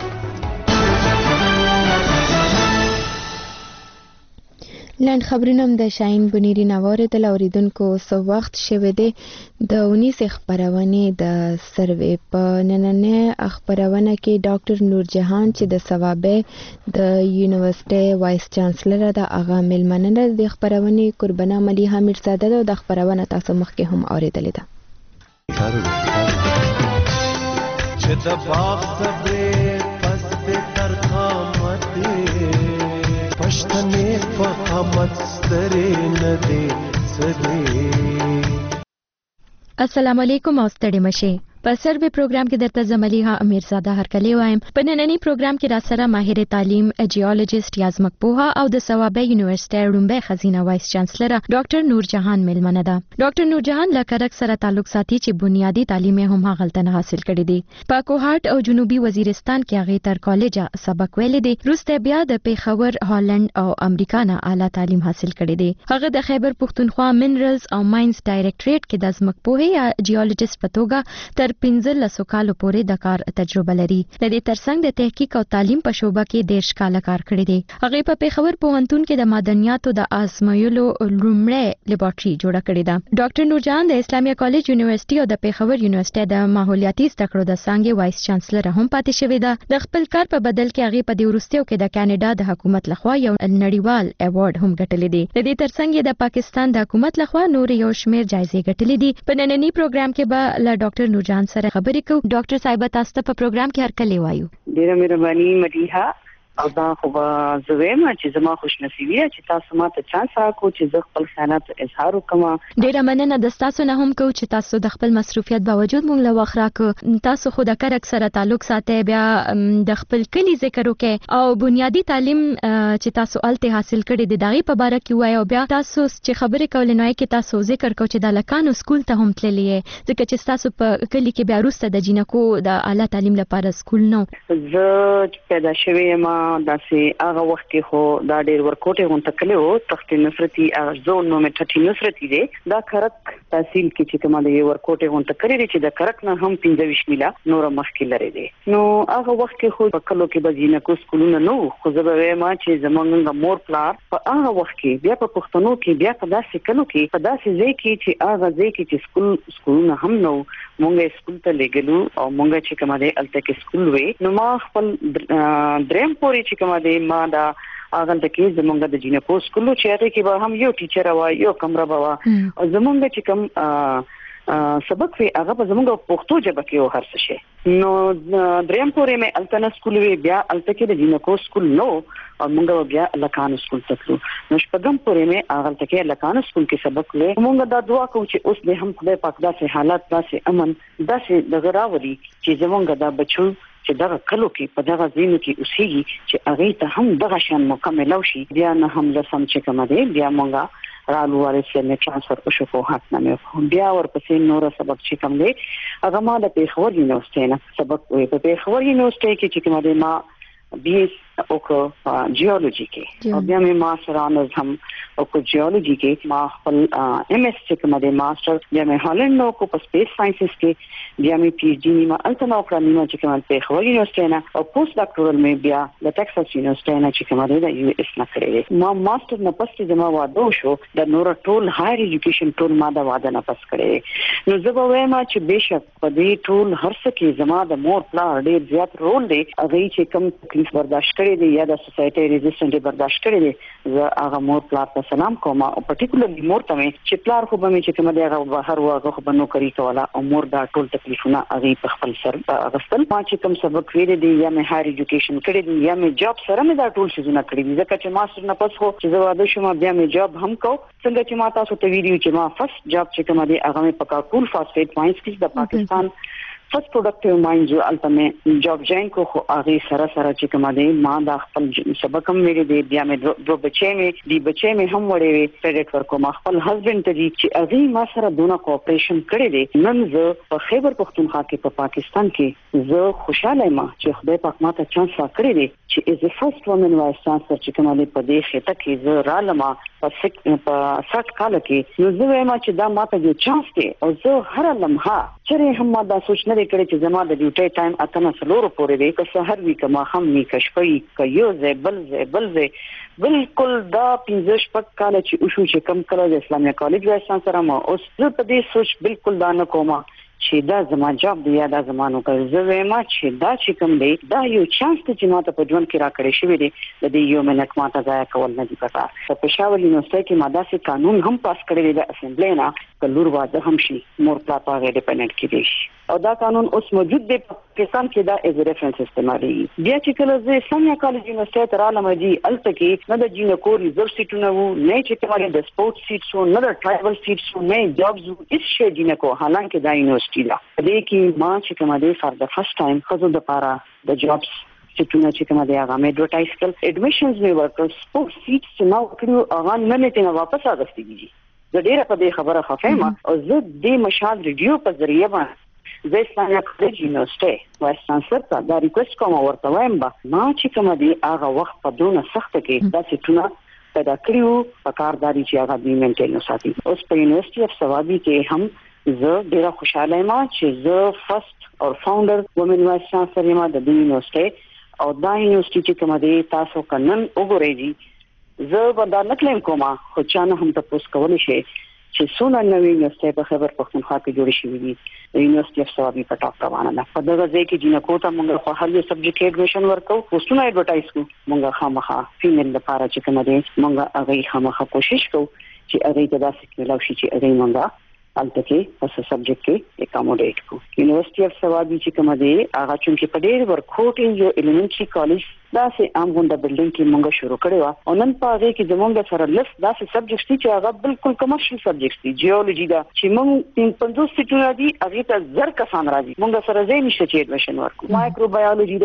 لاند خبرونه هم د شاهین بنيري نه واوریدل. اوریدونکو څه وخت شوی دی د اونیسې خبرونه د سروې په نننۍ خبرونه کې ډاکټر نورجهان چې د ثوابه د یونیورسيټي وایس چانسلر د اغا ملمنه د خبرونه قربانه مليحه میرزاده د خبرونه تاسو مخکې هم اوریدلې ده. چې د باغ صبر پس د ترخامت پښتنې فقامت سترې نه دي سدي. السلام علیکم او ستړي مشه. په سروې پروګرام کې درته زملیها امیرزاده هرکلی وایم. په نننی پروګرام کې را سره ماهر تعلیم جیولوژیست یا ځمکپوهه او د ثوابه یونیورسيټي رومبه خزینه وایس چانسلر ډاکټر نورجهان ملمنه ده. ډاکټر نورجهان له کرک سره تعلق ساتي چې بنیادی تعلیم هم هغلته نه حاصل کړی دی. په کوهاټ او جنوبي وزیرستان کې هغه تر کالجه سبق ویل دي. روسته بیا د پیښور هالند او امریکا نه اعلی تعلیم حاصل کړی دی. هغه د خیبر پښتونخوا منرالز او ماینز ډایریکټریټ کې د ځمکپوهه یا جیولوژیست په توګه تر پنځه لسو کالو پورې د کار تجربه لري. د دې ترڅنګ د تحقیق او تعلیم په شوبه کې ډېر کاله کار کړی دی. هغه په پیښور پوهنتون کې د معدنیاتو د آزمایلو لومړی لیبارټري جوړه کړې ده. ډاکټر نورجهان د اسلامي کالج یونیورسيټي او د پیښور یونیورسيټي د ماحولیاتي زده کړو د څانګې وایس چانسلر هم پاتې شوې ده. د خپل کار په بدل کې هغه په دې وروستیو کې د کاناډا د حکومت لخوا یو نړیوال ایوارډ هم ګټلی دی. د دې ترڅنګ د پاکستان د حکومت لخوا نور یو شمیر جایزې ګټلې دي. په نننی پروګرام کې به له ډاکټر نورجهان سره خبرې کوو. ډاکټر صاحب تاسو ته په پروګرام کې هرکلی وایو. ډیره مهرباني مدیحه. او دا خو به زویم چې زما خوش نصیبی چې تاسو ماته چانس راکو چې زه خپل خیالات اظهار وکم. ډیره مننه د تاسو نه هم کو چې تاسو د خپل مصروفیت باوجود مونږ له وخت راکو. تاسو خو د کرک سره تعلق ساتي بیا د خپل کلی ذکر وکي او بنیادی تعلیم چې تاسو الته حاصل کړی د دغه په اړه کې وایو. بیا تاسو چې خبرې کولې نو کې تاسو ذکر کو چې د لکانو سکول ته هم تللی ځکه چې تاسو په کلی کې بیا روسته د جنکو د اعلی تعلیم لپاره سکول نو. زه پیدا شوې ما داسې هغه وخت کې خو دا ډېر ورکوټه غون تکلو تخت نصرتي زون نو مټټي نصرتي دی دا کرک تحصیل کې چې کومه دی ورکوټه غون تکلې چې د کرک نه هم پنځه ویشت میله نور مخکې لري دی نو هغه وخت کې خو په کلو کې بجینه کو سکولونه نو خو زه به ما چې زمونږ مور پلار په هغه وخت کې بیا په پښتنو کې بیا په داسې کلو کې په داسې ځای کې چې هغه ځای کې چې سکول سکولونه هم نو مونږه سکول ته لګلو او مونږه چې کومه دی الته کې سکول وې نو ما خپل دریم پورې چې کومه دی ما دا اغه د کې زمونږ د جینکو سکول چې هغه کې به هم یو ټیچر وای یو کمره بوا او زمونږ چې کوم سبق وی هغه په زمونږ پښتو ژبه کې او هر څه شي نو دریم پورې مې الته سکول وی بیا الته کې د جینکو سکول نو او مونږ بیا لکان سکول ته تلو نو شپږم پورې مې هغه الته کې لکان سکول کې سبق وی مونږ دا دعا کوو چې اوس به هم خدای پاک داسې حالات داسې امن داسې د غراوري چې زمونږ دا بچو چې دا کلو کې په دغه ځینو کې اوسېږي چې هغه ته هم دغه شان مکمل شي بیا نه هم لسم چې کوم دی بیا مونږه رالو ورسې نه ترانسفر په شفو حق نه مې بیا ورپسې نور سبق چې کوم دی هغه ما د پیښور یونیورسيټي نه سبق وې په پیښور یونیورسيټي کې چې کوم دی ما بی ایس او کو جیولوژي کې او بیا مې ماستر آنرز هم او کو جیولوژي کې ما خپل ایم ایس چې کوم دی ماستر بیا مې هالند نو کو په سپیس ساينسز کې بیا مې پی ایچ ډي نیمه الته نو کړم نیمه چې کوم پیښور یونیورسيټي نه او پوسټ ډاکټورل مې بیا د ټکساس یونیورسيټي نه چې کوم دی د یو اس نه کړې ما ماستر نه پسې زما واده شو د نور ټول هایر ایجوکیشن ټول ما د واده نه پس کړې نو زه به وایم چې بهشک په دې ټول هر څه کې زما د مور پلار ډېر زیات رول دی هغه چې کوم تکلیف برداشت کړی دی یا د سوسایټي ریزिस्टेंट برداشت کړی دی زه هغه مور پلار ته سلام کوم او پټیکولرلی مور ته چې پلار خو به مې چې کوم دی هغه بهر واغه خو به نوکری کوله او مور دا ټول تکلیفونه هغه په خپل سر غسل ما چې کوم سبق ویل دی یا مې هایر ایجوکیشن کړی دی یا مې جاب سره مې دا ټول شیزونه کړی دي ځکه چې ماستر نه پس خو چې زه واده شوم بیا مې جاب هم کو څنګه چې ما تاسو ته ویډیو چې ما فرست جاب چې کوم دی هغه مې پکا کول فاسفیټ ماینز کې د پاکستان فرست پروډکټیو ماینز الټیمیټ جاب جاین کو خو هغه سره سره چې کوم دی ما دا خپل سبق هم ویل دی بیا مې دوه بچې مې دی بچې مې هم وړې وی کریډټ ورکو ما خپل هسبند ته دی چې هغه ما سره دونه کوآپریشن کړی دی نن زه په خیبر پختونخوا کې په پاکستان کې زه خوشاله یم چې خدای پاک ما ته چانس راکړی دی چې از ا فرست وومن وایس چانسلر چې کوم دی په دې خطه کې زه رالم په سک په سات کال کې نو زه وایم چې دا ما ته یو چانس دی او زه هر لمحه چې هم ما دا سوچ نه کړی چې زما د ډیوټي ټایم اتنه سلور پورې دی که سحر وی کما هم می کشپي ک یو ز بل ز بل ز بالکل دا پنځه شپږ کال چې او شو چې کم کله د اسلامي کالج وایس چانسلر ما اوس زه په دې سوچ بالکل دا نه کومه چې دا زما جاب دی یا دا زمانو کوي زه وایم چې دا چې کوم دی دا یو چانس ته چې ماته په ژوند کې راکړی شوی دی د دې یو منټ ماته ځای کول نه دی پکار په پېښور یونیورسيټي کې ماده سي قانون هم پاس کړی دی د اسمبلی نه کلور واده هم شي مور پلا پاغه ډیپندنت کې دی او دا قانون اوس موجود دی په پاکستان کې دا از ریفرنس استعمالي بیا چې کله زه اسلامي کالج یونیورسيټي ته رالم دي الته کې نه د جینکو ریزرو سیټونه وو نه چې کومه د سپورت سیټس وو نه د ټرایبل سیټس وو نه جابز وو هیڅ شی جینکو حالانکه دا یونیورسيټي دا دې کې ما چې کومه دی فار د فرست ټایم خزو د پاره د جابز چې چې کومه دی هغه مې ایڈورټایز کړ اډمیشنز مې ورکړ سپورت سیټس نو کړو هغه نه مې ته واپس راغستې دي زه ډیره په دې خبره خفه ما او زه د مشال ریډیو په ذریعہ باندې زه اسلامي کالج یونیورسيټي وایس چانسلر ته دا ریکوست کوم ورته وایم با ما چې کومه دی هغه وخت په دونه سخت کې دا سټونه پیدا کړیو په کارداري چې هغه دی مینټین وساتي اوس په یونیورسيټي اف سوابي کې هم زه ډیره خوشاله یم چې زه فرست او فاونډر وومن وایس چانسلر یم د دې یونیورسيټي او دا یونیورسيټي چې کومه دی تاسو کنن وګورئ دي زه به دا نکلم کومه خو چانه هم تاسو کولی شئ چې څونه نوې یونیورسيټي په خیبر پختونخوا کې جوړې شوې دي د یونیورسيټي اف سوابي په ټاپ روانه ده په دغه ځای کې جنکو ته موږ په هر یو سبجیکټ ایډمیشن ورکو پوسټونه ایډورټایز کو موږ خامخا فیمیل لپاره چې کومه دی موږ هغه خامخا کوشش کوو چې هغه ته داسې کېلاو شي چې هغه موږ الته کې په سبجیکټ کې اکاموډیټ کو یونیورسيټي اف سوابي چې کومه دی هغه چې په ډېر ورکوټ یو ایلیمنټري کالج دا سه عام غونډه بلډینګ کې موږ شروع کړو او نن په هغه کې زموږ سره لس دا سه سبجیکټ چې هغه بالکل کمرشل سبجیکټ دي جیولوژي دا چې موږ پنځوس سټونه دي هغه ته زر کسان راځي موږ سره ځای نشته چې ایډمیشن ورکو مایکروبایولوژي دا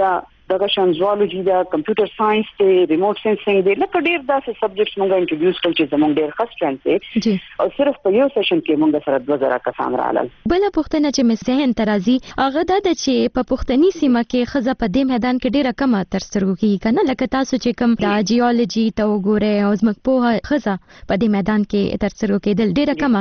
دغه شان زوالوجي دا کمپیوټر ساينس ته ریموټ سنسینګ دی لکه ډیر داسې سبجیکټس موږ انټروډیوس کړل چې زموږ ډیر ښه سټرنګ دی او صرف په یو سیشن کې موږ سره دوه زره کسان راغلل. بل پوښتنه چې مسهن ترازی هغه دا چې په پښتني سیمه کې خزه په دې میدان کې ډیره کمه تر سترګو کیږي کنه لکه تاسو چې کوم د جیولوژي ته وګورئ او زمکپوهه خزه په دې میدان کې تر سترګو کېدل ډیره کمه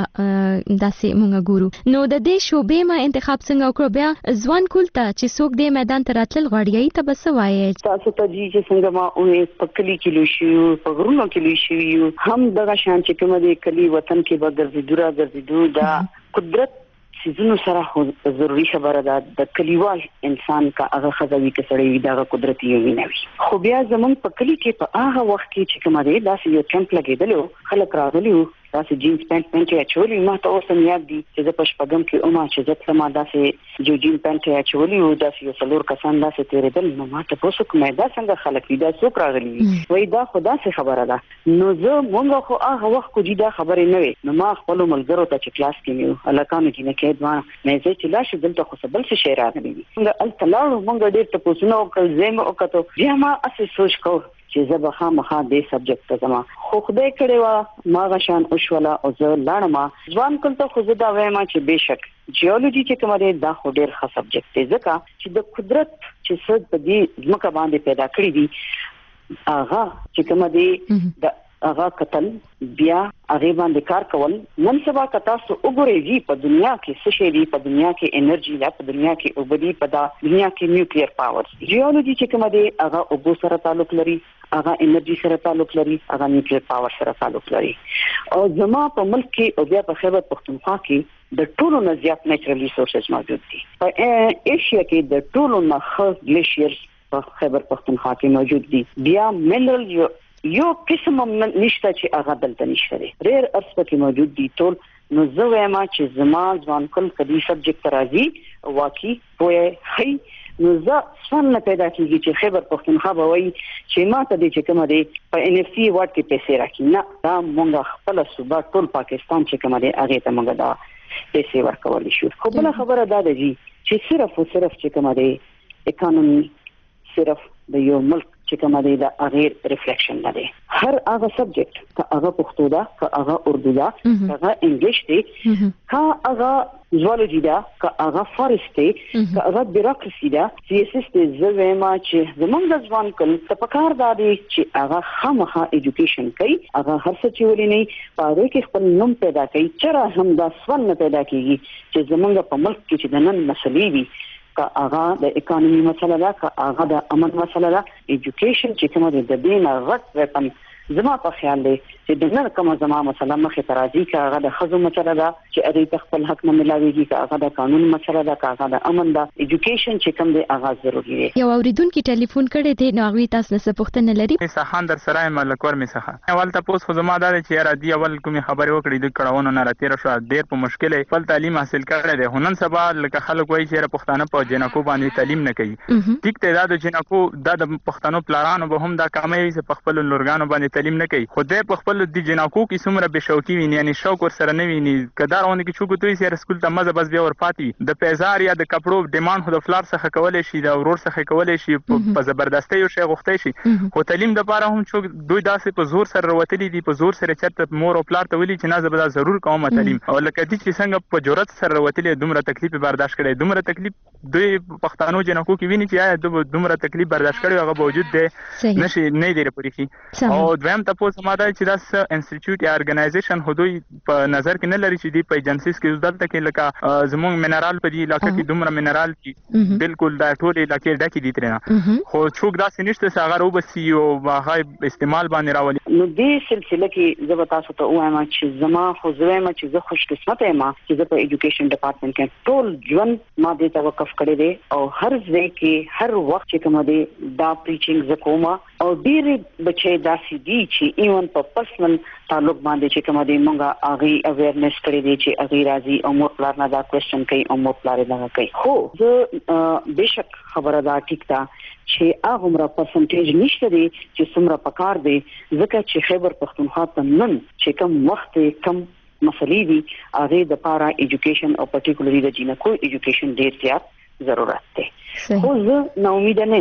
داسې موږ ګورو. نو د دې شوبې ما انتخاب څنګه وکړو بیا ځوان کول ته چې څوک دې میدان ته راتلل غواړي ته بس وایي تاسو ته چې څنګه ما او په کلی کې لوي شو په غرونو کې لوي شو هم دغه شان چې کوم دې کلی وطن کې به ګرځېدو را ګرځېدو دا قدرت سيزونو سره ضروري خبره ده د کلیوال انسان کا هغه خزوي کې سړی دا قدرت یې وینوي. خو بیا زمون په کلی کې په هغه وخت کې چې کوم دې داسې یو کیمپ لګیدلو خلک راغلي داسې جینز پینټ پینټ یې اچولي ما ته اوس هم یاد دي چې د پشپغم کې اوما چې ځکه ما داسې جو جین پینټ یې اچولي او داسې یو څلور کسان داسې تیرېدل نو ما ته پوسو کومه دا څنګه خلک دي دا څوک راغلي وای دا خدا سي خبره ده. نو زه مونږ خو هغه وخت کو دي دا خبرې نه وي نو ما خپل ملګرو ته چې کلاس کې مې الکانو کې نه کې دوه مې چې چې لاشه دلته خو بل څه شي راغلي څنګه التلاو مونږ ډېر ته پوسونه او کل زم او کته بیا ما اسې سوچ کو چې زه به خامخا دې سبجیکټ ته زما خو خدای کړي وا ما غشان اوشولا او زه لاړم ځوان کول ته خو زه دا وایم چې بهشک جیولوژي چې کومه ده دا خو ډېر ښه سبجیکټ دی ځکه چې د قدرت چې څه په دې ځمکه باندې پیدا کړی دي هغه چې کومه ده د هغه قتل بیا هغه باندې کار کول نن سبا کتا سو وګورئ په دنیا کې څه شي دی په دنیا کې انرژي لا په دنیا کې وبدي په دنیا کې نیوکلیر پاور جیولوژي چې کومه ده هغه وګو سره تعلق لري هغه انرژي سره تعلق لري هغه نیوکلیر پاور سره تعلق لري او زما په ملک کې او بیا په خیبر پختونخوا کې د ټولو نه زیات نیچرل ریسورسز موجود دي. په ایشیا کې د ټولو نه ښه ګلیشیرز په خیبر پختونخوا کې موجود دي. بیا منرل یو یو قسم نشته چې هغه دلته نشته دی ډېر ارس پکې موجود دي ټول. نو زه وایم چې زما ځوان کل کدي سبجیکټ راځي واقعي پوهه هي نو زه څنګه پیدا کیږي چې خیبر پختونخوا به وایي چې ما ته دې چې کومه دی په ان اف سي وارد کې پیسې راکړي نه دا مونږ خپل صوبه ټول پاکستان چې کومه دی هغه ته مونږ دا پیسې ورکول شو. خو بل خبره دا ده چې صرف او صرف چې کومه دی اکانومي صرف د یو ملک چې کومه دی دا غیر ریفلیکشن نه دی. هر هغه سبجیکټ که هغه پښتو ده که هغه اردو ده که هغه انګلیش دی که هغه زوالوجي ده که هغه فارست دی که هغه بیروکراسي ده سیاست دی زه وایم چې زمونږ د ځوان کل ته پکار دا دی چې هغه خامخا ایجوکیشن کوي هغه هر څه چې ولې نه په هغه کې خپل نوم پیدا کوي چې هم دا سوال نه پیدا کیږي چې زمونږ په ملک کې چې د نن مسلې وي که هغه د اکانومي مسله ده که هغه د امن مسله ده ایجوکیشن چې کومه د دین غټ وپن زما په خیال دی چې د نن کومه زما مسله مخې ته راځي که هغه د خزو مسله ده چې هغه خپل حق نه ملاويږي که هغه د قانون مسله ده که هغه د امن ده ایجوکیشن چې کوم دی هغه ضروري دی. یو اوریدونکو ټلیفون کړی دی نو هغه تاسو نه پوښتنه لري سهان در سره ملکور می څخه اول تاسو خو زما دا چې را دی اول کومي خبرې وکړې د کړهونو نه راتیر شو ډیر په مشکل خپل تعلیم حاصل کړی دی هنن سبا لکه خلک وایي چې پښتانه په جنکو باندې تعلیم نه کوي ټیک ته دا د جنکو د پښتنو پلارانو به هم دا کامي چې په خپل لورګانو باندې تعلیم نه کوي خدای په خپل د جنکو کې څومره به شوقي وي یعنی شوق ور سره نه ویني کدارونه کې چوکو توي سره سکول ته مزه بس بیا ور پاتې د پیزار یا د کپړو ډیماند خو د فلار څخه کولای شي د ورور څخه کولای شي په زبردستۍ او شی غوښتي شي خو تعلیم د لپاره هم چوک دوی داسې په زور سره وروتلي دي په زور سره چرته مور او پلار ته ویلي چې نه زبر ضرور کوم تعلیم او لکه دي چې څنګه په جرأت سره وروتلي دومره تکلیف برداشت کړي دومره تکلیف دوی پښتانو جنکو کې ویني چې آیا دومره تکلیف برداشت کړي هغه باوجود ده نشي نه دی لري کی او دویم تاسو ما دا چې دا انسټیټیوټ یا ارګنایزیشن هدوی په نظر کې نه لري چې دی په ایجنسیز کې دلته کې لکه زموږ منرال په دې علاقې کې دومره منرال دي بالکل دا ټول علاقې ډکې دي ترنه خو څوک دا سنشته هغه رو بسي او هغه استعمال باندې راولي. نو دې سلسله کې زه تاسو ته وایم چې زما خو زویم چې زه خوش قسمت یم چې زه په ایجوکیشن ډپارټمنټ کې ټول ژوند ما دې ته وقف کړی دی او هر ځای کې هر وخت چې کوم دی دا پریچینګ زکوما او ډېر بچي داسې دي چې ایون په پرسنل تعلق باندې چې کوم دی مونږه اغي اویرنس کړی دی چې اغي راځي او مور پلار نه دا کوېسچن کوي او مور پلار نه کوي خو زه بهشک خبره دا ټیک ده چې هغه عمره پرسنټیج نشته دی چې څومره پکار دی ځکه چې خیبر پختونخوا ته نن چې کوم وخت کم مسلې دي هغه د پارا ایجوکیشن او پرټیکولرلی د جینکو ایجوکیشن ډیر زیات ضرورت دی خو زه نو امید نه یم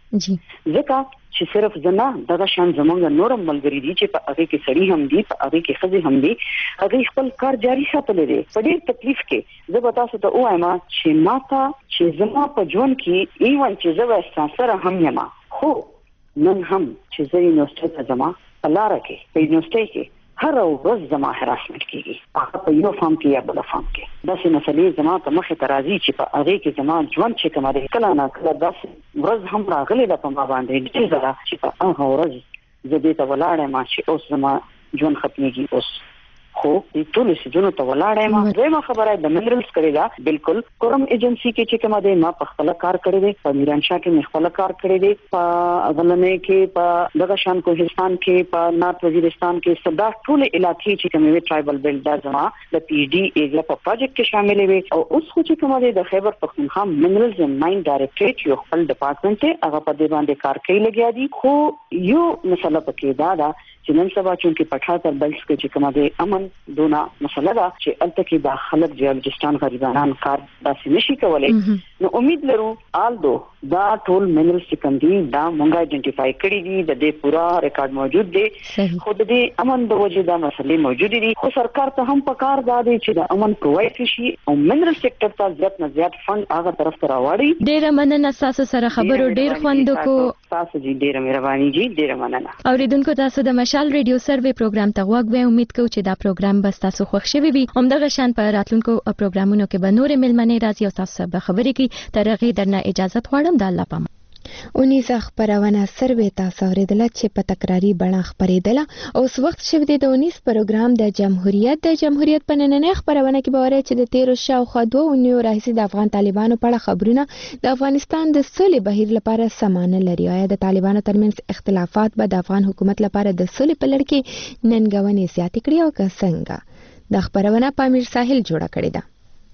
جی ځکه چې صرف زنا دغه شان زمونږ نورم ملګری دي چې په هغه کې سړی هم دي په هغه کې ښځې هم دي هغه خپل کار جاري ساتلی دی په ډېر تکلیف کې زه به تاسو ته وایم چې ماته چې زما په ژوند کې ایون چې زه به سره هم یم خو نن هم چې زه یونیورسټي ته ځم په لاره کې په یونیورسټي کې هر ورځ زما هراسمنټ کیږي هغه په یو فارم کې یا بل فارم کې داسې مسلې زما ته مخې ته راځي چې په هغه کې زما ژوند چې کومه ده کله نه کله داسې ورځ هم راغلې ده په ما باندې ډېر ځله چې په هغه ورځ زه دې ته ولاړم چې اوس زما ژوند ختمېږي اوس خو دې ټول سيزونو ته ولاړم زما خبره د منرالز کړی دا بالکل کورم ایجنسی کې چې کومه ده ما په خپل کار کړی دی په میرانشاه کې مې خپل کار کړی دی په غلنې کې په دغه شان کوهستان کې په نارت وزیرستان کې صدا ټول علاقې چې کومه ټرایبل بیلټ دا زما د پی ډي ایریا په پروجیکټ کې شامل وي او اوس خو چې کومه ده د خیبر پختونخوا منرالز اینڈ ماین ډایریکټریټ یو خپل ډپارټمنټ دی هغه په دې باندې کار کوي لګیا دي خو یو مسله پکې دا ده چې نن سبا چې پټاتر بلس کې چې کومه ده امن دونه مسله ده چې الته کې د خلک جیولوجستان غریبانان کار داسې نشي کولای نو امید لرو آلدو دا ټول منرالز چې کوم دي دا مونږه آئیډنټیفای کړی دي د دې پورا ریکارډ موجود دی خو د دې امن د وجې دا مسلې موجود دي خو سرکار ته هم پکار دا دی چې د امن پرووایډ شي او منرال سېکټر ته زیات نه زیات فند هغه طرف ته راوړي ډېر مننه تاسو سره خبرو ډېر خوند کو تاسو جی ډېر مهرباني جی ډېر مننه اوریدونکو تاسو د مشال ریډیو سروي پروګرام ته غوږ وې امید کوم چې دا پروګرام به تاسو خوښ شوي وي همدغه شان په راتلونکو پروګرامونو کې به نور ملمنې راځي او تاسو به خبرې کوي تر هغې درنه اجازه غواړم د الله پامان اونیزه خبرونه سروي تاسو اوریدله چې په تکراری بڼه خبرېدله اوس وخت شوی دی د اونیز پروګرام د جمهوریت د جمهوریت په نننۍ خبرونه کې به وره چې د تیرو شاوخوا دوه اونیو راهیسې د افغان طالبانو په اړه خبرونه د افغانستان د سولې بهیر لپاره سمانه لري آیا د طالبانو ترمنځ اختلافات به د افغان حکومت لپاره د سولې په لړ کې ننګونې زیاتې کړي او که څنګه د خبرونه په امیر ساحل جوړه کړې ده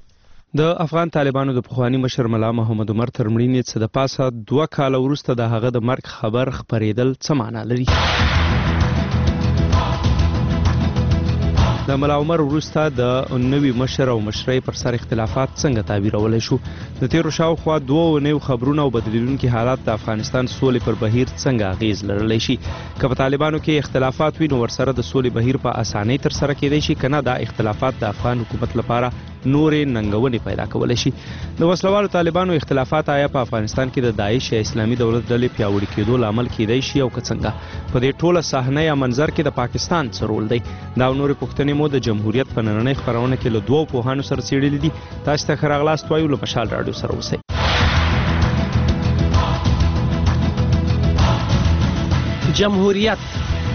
د افغان طالبانو د پخوانی مشر ملا محمد عمر تر مړینې څخه د پاسه دوه کال وروسته د هغه د مرګ خبر خبرېدل څه معنا لري د ملا عمر وروسته د نوي مشر او مشرۍ پر سر اختلافات څنګه تعبیرولای شو د تیرو شاوخوا دوه نوو خبرونه او بدلیدونکي حالات د افغانستان سولې پر بهیر څنګه اغیز لرلی شي که په طالبانو کې اختلافات وي نو ورسره د سولې بهیر په اسانۍ تر سره کېدای شي که نه دا اختلافات د افغان حکومت لپاره نورې ننګونې پیدا کولی شي د وسلوالو طالبانو اختلافات آیا په افغانستان کې د داعش یا اسلامي دولت ډلې پیاوړي کېدو لامل کېدای شي او که څنګه په دې ټوله صحنه یا منظر کې د پاکستان څه رول دی دا نورې پوښتنې مو د جمهوریت په نننۍ خپرونه کې له دوو پوهانو سره څېړلې دي تاسو ته ښه راغلاست وایو له مشال راډیو سره اوسئ جمهوریت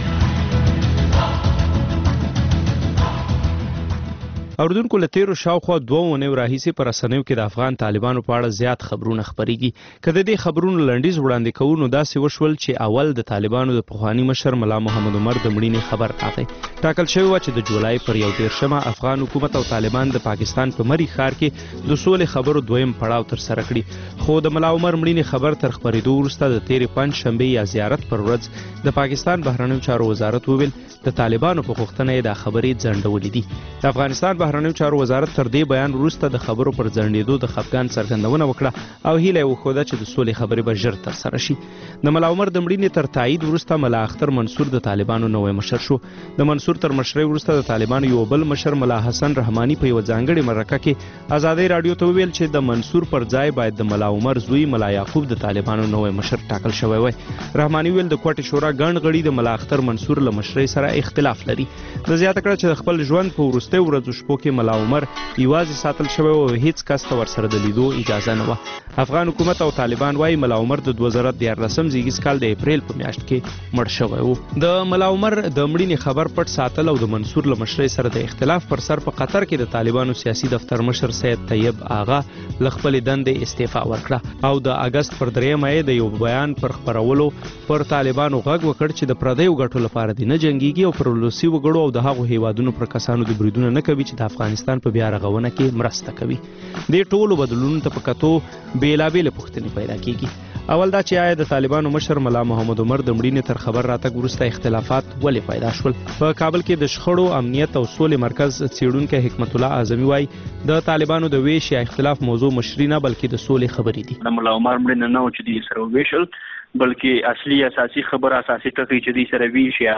اوریدونکو له تیرو شاوخوا دوه اونیو راهیسې په رسنیو کې د افغان طالبانو په اړه زیات خبرونه خپریږي که د دې خبرونو لنډیز وړاندې کوو نو داسې وشول چې اول د طالبانو د پخواني مشر ملا محمد عمر د مړینې خبر راغی ټاکل شوی وه چې د جولای پر یو دېرشمه افغان حکومت او طالبان د پاکستان په مري ښار کې د سولې خبرو دویم پړاو ترسره کړي خو د ملا عمر مړینې خبر تر خپرېدو وروسته د تېرې پنجشنبې یا زیارت پر ورځ د پاکستان بهرنیو چارو وزارت وویل د طالبانو په غوښتنه یې دا خبرې ځنډولې دي د افغانستان بهرنیو چارو وزارت تر دې بیان وروسته د خبرو پر ځنډېدو د خفګان څرګندونه وکړه او هیله یې وښوده چې د سولې خبرې به ژر ترسره شي د ملا عمر د مړینې تر تایید وروسته ملا اختر منصور د طالبانو نوی مشر شو د منصور تر مشرۍ وروسته د طالبانو یو بل مشر ملا حسن رحماني په یوه ځانګړې مرکه کې ازادۍ راډیو ته وویل چې د منصور پر ځای باید د ملا عمر زوی ملا یعقوب د طالبانو نوی مشر ټاکل شوی وای رحماني ویل د کوټې شورا ګڼ غړي د ملا اختر منصور له مشرۍ سره اختلاف لري د زیاته کړه چې د خپل ژوند په وروستیو ورځو شپو کې ملا عمر یوازې ساتل شوی او هیڅ کس ته ورسره د لیدو اجازه نه وه افغان حکومت او طالبان وایي ملا عمر د دوه زره دیارلسم زیږیز کال د اپریل په میاشت کې مړ شوی و د ملا عمر د مړینې خبر پټ ساتل او د منصور له مشرۍ سره د اختلاف پر سر په قطر کې د طالبانو سیاسي دفتر مشر سید طیب آغا له خپلې دندې استعفا ورکړه او د اګست پر دریمه یې د یو بیان پر خپرولو پر طالبانو غږ وکړ چې د پردیو ګټو لپاره دې نه جنګیږي او پر ولسي وګړو او د هغو هیوادونو پر کسانو د بریدونه نه کوي چې د افغانستان په بیا رغونه کې مرسته کوي دې ټولو بدلونونو ته په کتو بېلابېلې پوښتنې پیدا کیږي اول دا چې آیا د طالبانو مشر ملا محمد عمر د مړینې تر خبر راتګ وروسته اختلافات ولې پیدا شول په کابل کې د شخړو امنیت او سولې مرکز څېړونکی حکمت الله اعظمي وایي د طالبانو د ویش یا اختلاف موضوع مشري نه بلکې د سولې خبرې دي د ملا عمر مړینه نه و چې دوی سره وویشل بلکې اصلي اساسي خبره اساسي ټکی چې دی سره وی شي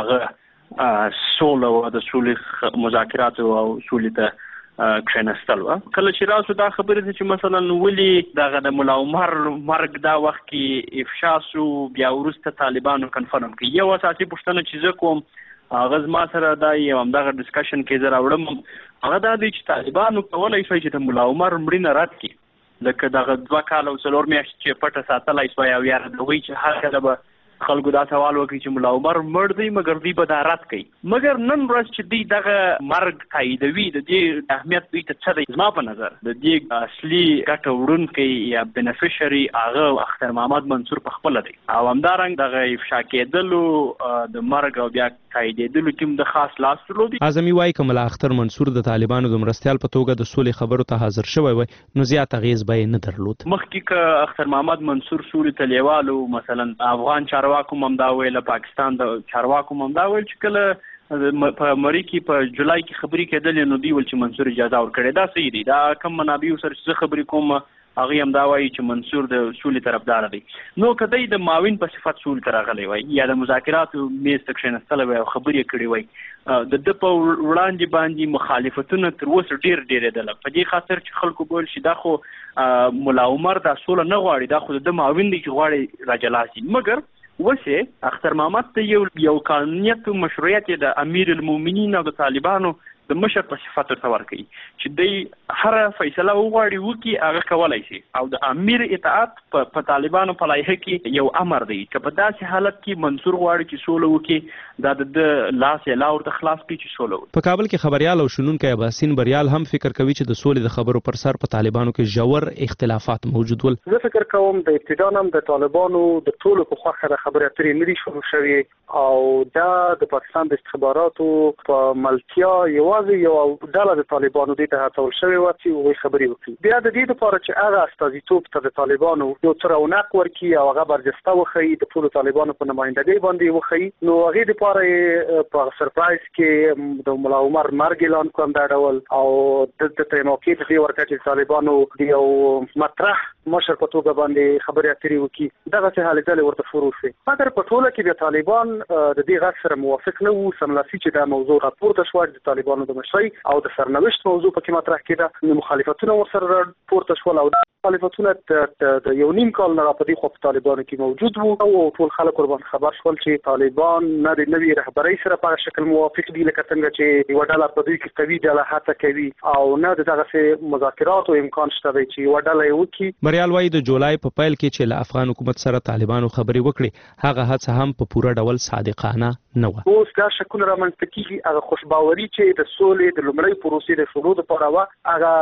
هغه سوله او د سولې مذاکرات او سولې ته کښینستل و. کله چې راسو دا خبره چې مثلا ولي دغه د ملا عمر مرګ دا وخت کې افشا سو بیا ورسته طالبانو کنفرم کړي. یو اساسي پوښتنه چې زه کوم هغه زما سره دا یو همدغه ډسکشن کې زه راوړم هغه دا دی چې طالبانو کولی شي چې د ملا عمر مړینه رد کړي، لکه دغه دوه کاله او څلور میاشتې چې پټه ساتلی شوی او یا ردوي چې هر کله به خلکو دا سوال وکړي چې ملا عمر مړ دی مګر دوی به دا رد کوي. مګر نن ورځ چې دوی دغه مرګ تاییدوي د دې اهمیت دوی ته څه دی؟ زما په نظر د دې اصلي ګټه وړونکی یا بینیفیشري هغه اختر محمد منصور په خپله دی او همدارنګه دغه افشا کېدلو د مرګ او بیا تاییدېدلو کې هم د خاص لاس درلود. اعظمي وایي که ملا اختر منصور د طالبانو د مرستیال په توګه د سولې خبرو ته حاضر شوی وای نو زیات اغېز به یې نه درلود. مخکې که اختر محمد منصور سولې ته لیوالو مثلا افغان چارواکو هم دا ویل، پاکستان د چارواکو هم دا ویل چې کله په مری کې په جولای کې خبرې کېدلې نو دوی ول چې منصور اجازه ورکړې. دا صحیح دی، دا کم منابع سره چې خبرې کوم هغه هم دا وایي چې منصور د سولې طرفدار دی. نو که دی د معاون په صفت سولې ته راغلی وای یا د مذاکراتو میز ته کښېنستلی وای او خبرې کړې وای د ده په وړاندې باندې مخالفتونه تر اوسه ډېر ډېرېدله په دې خاطر چې خلکو به ویل شي دا خو ملا عمر دا سوله نه غواړي، دا خو د ده معاون دی چې غواړي راجلا شي. مګر وسه اختر محمد ته یو یو قانونیت او مشروعیت د امیر المؤمنین او د طالبانو د مشر په صفت ورته ورکوي چې دی هر فیصله وغواړي وکړي هغه کولی شي او د امیر اطاعت په طالبانو په لایحه کې یو امر دی که په داسې حالت کې منصور غواړي چې سوله وکړي دا د لاس یې لا ورته خلاص کړي چې سوله وکړي. په کابل کې خبریال او شنونکی اباسین بریال هم فکر کوي چې د سولې د خبرو پر سر په طالبانو کې ژور اختلافات موجود ول. زه فکر کوم د ابتدا هم د طالبانو د ټولو په خوښه د خبرې اترې نه دي شروع شوې او دا د پاکستان د استخباراتو په ملتیا یوازې یو ډله د طالبانو دې ته هڅول شوې وه چې هغوی خبرې وکړي. بیا د دې دپاره چې هغه استازیتوب ته د طالبانو یو څه رونق ورکړي او هغه برجسته وښیي د ټولو طالبانو په نمایندګۍ باندې وښیي نو هغې دپاره یې په سرپرایز کې د ملا عمر مرګ اعلان کړم دا ډول او دلته ته یې موقع په دې ورکړه چې طالبانو د یو مطرح مشر په توګه باندې خبرې اترې وکړي. دغسې هلې ځلې ورته شروع شوې. مګر په ټوله کې د طالبان د دې غږ سره موافق نه وو. سملاسي چې دا موضوع راپورته شوه د طالبانو د مشرۍ او د سرنوشت موضوع پکې مطرح کېده نو مخالفتونه ورسره پورته شول او مخالفتونه د یو نیم کال نه را په دې خوا په طالبانو کې موجود وو او ټول خلک ورباندې خبر شول چې طالبان نه د نوي رهبرۍ سره په شکل موافق دي لکه څنګه چې یوه ډله په دوی کې قوي ډله هڅه کوي او نه د دغسې مذاکراتو امکان شته دی چې یوه ډله یې وکړي. بریال وایي د جولای په پیل کې چې له افغان حکومت سره طالبانو خبرې وکړې هغه هڅه هم په پوره ډول صادقانه نه وه. اوس دا شکونه رامنځته کېږي هغه خوشباوري چې د سولې د لومړۍ پروسې د شروع دپاره وه هغه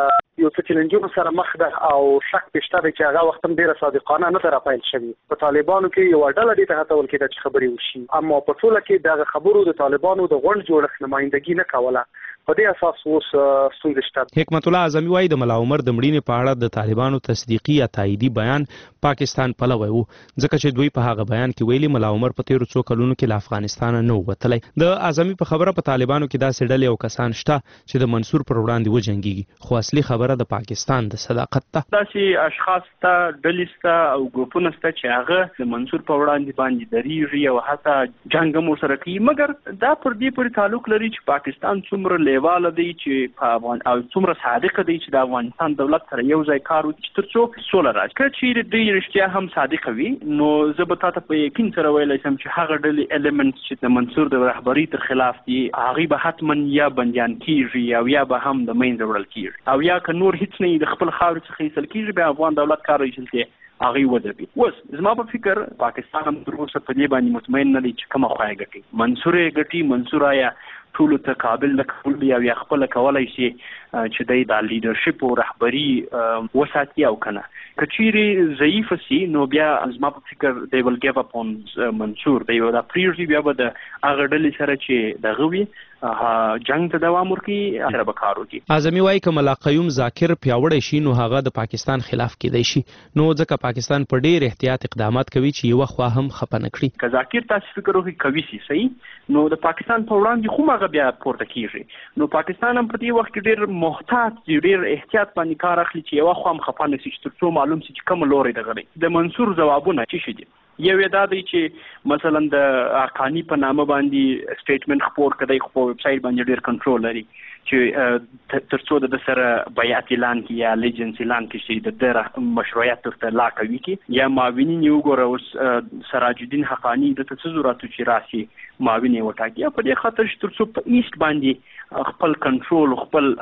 یو څه چلنجونو سره مخ ده او شک پې شته دی چې هغه وخت هم ډېره صادقانه نه ده راپیل شوې. په طالبانو کې یوه ډله دې ته هڅول کېده چې خبرې وشي اما په ټوله کې دغه خبرو د طالبانو د غونډ جوړښت نمایندګي نه کوله. په دې اساس اوس ستونزې شته. حکمت الله اعظمي وایي د ملا عمر د مړینې په اړه د طالبانو تصدیقي یا تاییدي بیان پاکستان پلوی و ځکه چې دوی په هغه بیان کې ویلي ملا عمر په تیرو څو کلونو کې له افغانستانه نه ووتلی. د اعظمي په خبره په طالبانو کې داسې ډلې او کسان شته چې د منصور پر وړاندې وجنګېږي خو اصلي خبره د پاکستان د صداقت ده. داسې اشخاص ته ډلې شته او ګروپونه شته چې هغه د منصور په وړاندې باندې درېږي او حتی جنګ هم ورسره کوي. مګر دا پر دې پورې تعلق لري چې پاکستان څومره لیواله دی چې په افغان او څومره صادقه دی چې د افغانستان دولت سره یو ځای کار وکړي تر څو سوله راشي. که چیرې دوی رښتیا هم صادقه وي نو زه به تا ته په یقین سره ویلی شم چې هغه ډلې ایلیمنټس چې د منصور د رهبرۍ تر خلاف دي هغوی به حتما یا بندیان کېږي او یا به هم د منځه وړل کېږي او یا که نور هیڅ نه د خپل خاورې څخه ایستل کېږي بیا افغان دولت کار ایستل هغوی ودربي. اوس زما په فکر پاکستان هم تر اوسه په دې باندې مطمئن نه دی چې کومه خوا یې ګټي. منصور یې ګټي منصور آیا ټولو ته قابل د قبول دی او یا خپله کولی شي چې دی دا لیډرشپ او رهبري وساتي او که نه. که چیرې ضعیفه سي نو بیا زما په فکر دی ول ګیو اپ اون منصور دی دا پریورټي بیا به د هغه ډلې سره چې دغه وي جنګ ته دوام ورکړي سره به کار وکړي. اعظمي وایي که ملا قیوم ذاکر پیاوړی شي نو هغه د پاکستان خلاف کېدی شي نو ځکه پاکستان په ډېر احتیاط اقدامات کوي چې یوه خوا هم خفه نه کړي. که ذاکر تاسې فکر وکړئ قوي سي صحیح نو د پاکستان په وړاندې خو هغه بیا پورته کېږي نو پاکستان هم په دې وخت کې ډېر محتاط دي ډېر احتیاط باندې کار اخلي چې یوه خوا هم خفه نه شي چې تر څو معلوم شي چې کومه لورې دغه دی. د منصور ځوابونه څه شي دي یو دا دی چې مثلا د حقانی په نامه باندې سټیټمنټ خپور کړي خو په ویب سټ باندې ډیر کنټرول لري چې ترڅو د سره بیعت اعلان کی یا لیجنس اعلان کی چې د مشروعیت تر لا کوي کی یا معاونین یو ګور اوس سراج الدین حقانی د تصورات چې راسي معاونین وټاکي په دې خاطر چې ترڅو په ایست باندې خپل کنټرول خپل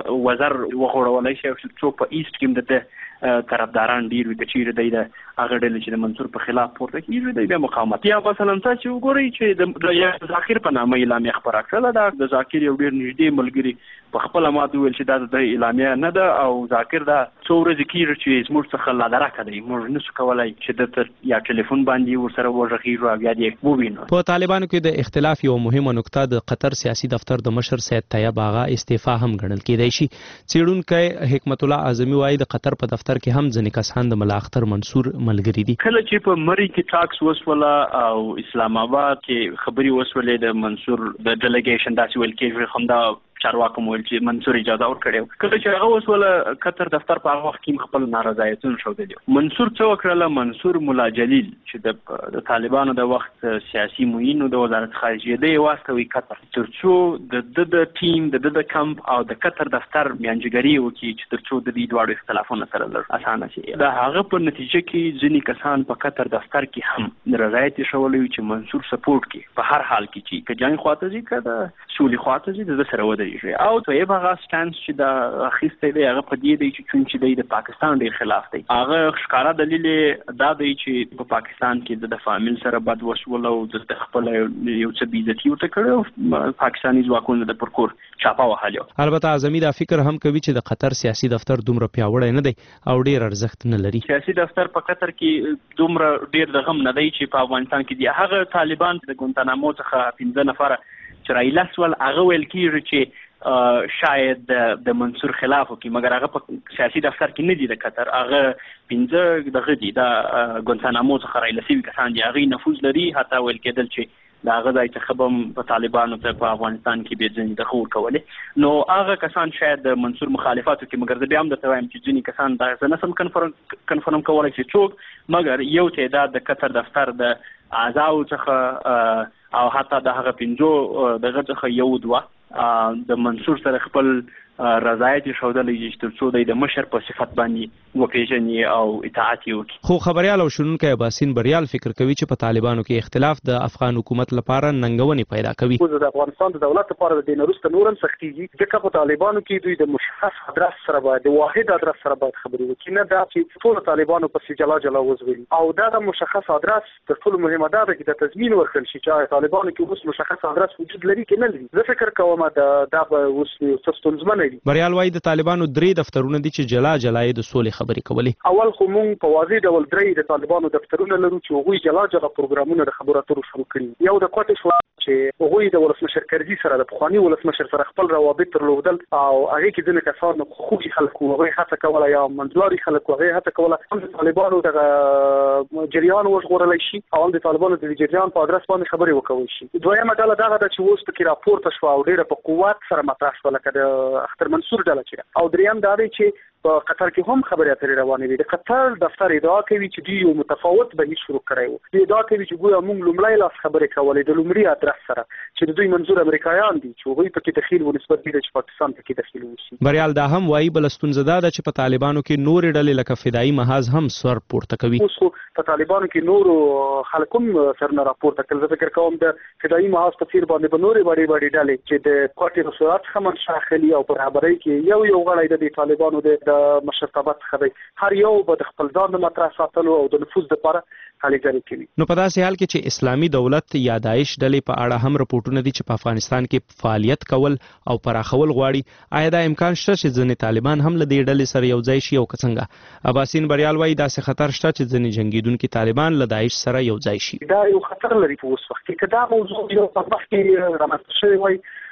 وزر وغوړولای شي چې په ایست کې د طرفداران ډیر وي چې د هغه ډلې چې د منصور په خلاف پورته کیږي د مقاومت یا مثلا چې وګورئ چې د ذاکر په نامه اعلامیه خبره کړله د ذاکر یو ډیر نږدې ملګری په خپل ماده ویل چې دا د اعلامیه نه ده او ذاکر دا څو ورځې کېږي چې زموږ څخه لا درکه دی موږ نشو کولای چې د یا ټلیفون باندې ورسره وژغیږو او بیا دې ووینو. په طالبانو کې د اختلاف یو مهمه نقطه د قطر سیاسي دفتر د مشر سید طیب آغا استعفا هم ګڼل کېدای شي. څېړونکی حکمت الله اعظمي وایي د قطر په دفتر کې هم ځینې کسان د ملا اختر منصور ملګري دي. کله چې په مری کې ټاکس وسوله او اسلام آباد کې خبري وسولې د منصور د ډیلیګیشن داسې ویل کېږي هم دا چارواکو مول چې منصور اجازه ورکړي کله چې هغه وسوله قطر دفتر په هغه وخت کې خپل نارضایتونه شو دي. منصور څو کړله منصور مولا جلیل چې د طالبانو د وخت سیاسي معین د وزارت خارجیه دی واستوي قطر ترڅو د د ټیم د د کمپ او د قطر دفتر میانجګری وکړي چې ترڅو د دې دوه اختلافونو سره لږ اسانه شي. دا هغه په نتیجه کې ځینې کسان په قطر دفتر کې هم رضایت شولې چې منصور سپورټ کوي په هر حال کې چې که جنگ خواته ځي که د سولې خواته ځي د سره ودرېږي او ته یې هغه سټانس چې دا اخیستی دی هغه په دې دی چې چون چې دی د پاکستان ډېر خلاف دی. هغه ښکاره دلیل دا دی چې په پاکستان کې د فامیل سره بد وسول او د خپل یو څه بېعزتي ورته کړې پاکستاني ځواکونو د پرکور چاپه وهلې. البته اعظمي دا فکر هم کوي چې د قطر سیاسي دفتر دومره پیاوړی نه دی او ډېر ارزښت نه لري. سیاسي دفتر په قطر کې دومره ډېر د غم نه دی چې په افغانستان کې دی. هغه طالبان د ګونتانامو څخه پنځه نفره چې رایله سول هغه ویل کېږي چې شاید د منصور خلاف وکړي مګر هغه په سیاسي دفتر کې نه دي د قطر هغه پنځه دغه دي د ګونتانامو څخه رایله سوي کسان دي هغوی نفوذ لري حتی ویل کېدل چې د هغه ځای څخه به هم په طالبانو ته په افغانستان کې بې ځینې دغه ورکولې نو هغه کسان شاید د منصور مخالفت وکړي مګر زه بیا هم درته وایم چې ځینې کسان دا زه نسم کنفرم کولی چې څوک مګر یو تعداد د قطر دفتر د اعضاو څخه او حتی د هغه پنځو دغه څخه یو دوه د منصور سره خپل رضایت ښودلی چې ترڅو د مشر په صفت باندې وپیژني او اطاعت وکړي. خو خبريال او شنونکی باسین بریال فکر کوي چې په طالبانو کې اختلاف د افغان حکومت لپاره ننګونې پیدا کوي. د افغانستان د دولت لپاره د دین وروسته نورم سختيږي ځکه په طالبانو کې دوی د مشخص ادرس سره باید د واحد ادرس سره باید خبرې وکړي نه دا چې ټول طالبانو په جلا جلا وزوي او دا د مشخص ادرس تر ټولو مهمه ده چې د تضمین ورکړل شي چې طالبانو کې اوس مشخص ادرس وجود لري کې نه لري. زه فکر کوم دا دا اوس څه ستونزمن دي. بریال وايي د طالبانو درې دفترونه دي چې جلا جلا د سولې خبرې کولې. اول خو مونږ په واضح ډول درې د طالبانو دفترونه لرو چې هغوی جلا جلا پروګرامونه د خبرو اترو شروع کړي. یو د کوټې شو چې هغوی د ولسمشر کرزي سره د پخواني ولسمشر سره خپل روابط درلودل او هغه کې ځینې کسان خوږي خلک وو هغوی هڅه کوله یا منځلاري خلک وو هغوی هڅه کوله هم د طالبانو دغه جریان وژغورلی شي او هم د طالبانو د جریان په ادرس باندې خبرې وکولی شي. دویمه ډله دغه ده چې اوس پکې راپورته شوه او ډېره په قوت سره مطرح شوه لکه د اختر منصور ډله چې او دریم دا دی چې په قطر کې هم خبرې اترې روانې دي. د قطر دفتر ادعا کوي چې دوی یو متفاوت بهیر شروع کړی وو. دوی ادعا کوي چې ګویا موږ لومړی لاس خبرې کولې د لومړي ادرس سره چې د دوی منظور امریکایان دي چې هغوی پکې دخیل و نسبت دی چې پاکستان پکې دخیل وشي. بریال دا هم وایي بله ستونزه دا ده چې په طالبانو کې نورې ډلې لکه فدایي محاذ هم سر پورته کوي. اوس خو په طالبانو کې نورو خلک هم سرونه راپورته کړل. زه فکر کوم د فدایي محاذ په څېر باندې به نورې وړې وړې ډلې چې د کوټې رسولات څخه منشا اخلي او په برابرۍ کې یو یو غړی د طالبانو د مشرتابه څخه دی. هر یو به د خپل ځان د مطرح ساتلو او د نفوذ لپاره هلې ځلې کوي. نو په داسې حال کې چې اسلامي دولت یا داعش ډلې په اړه هم رپورټونه دي چې په افغانستان کې فعالیت کول او پراخول غواړي آیا دا امکان شته چې ځینې طالبان هم له دې ډلې سره یو ځای شي او که څنګه؟ عباسین بریال وایي داسې خطر شته چې ځینې جنګیدونکي طالبان له داعش سره یو ځای شي. دا یو خطر لري په اوس وخت کې که دا موضوع یو په مخ کې رامنځته شوی وای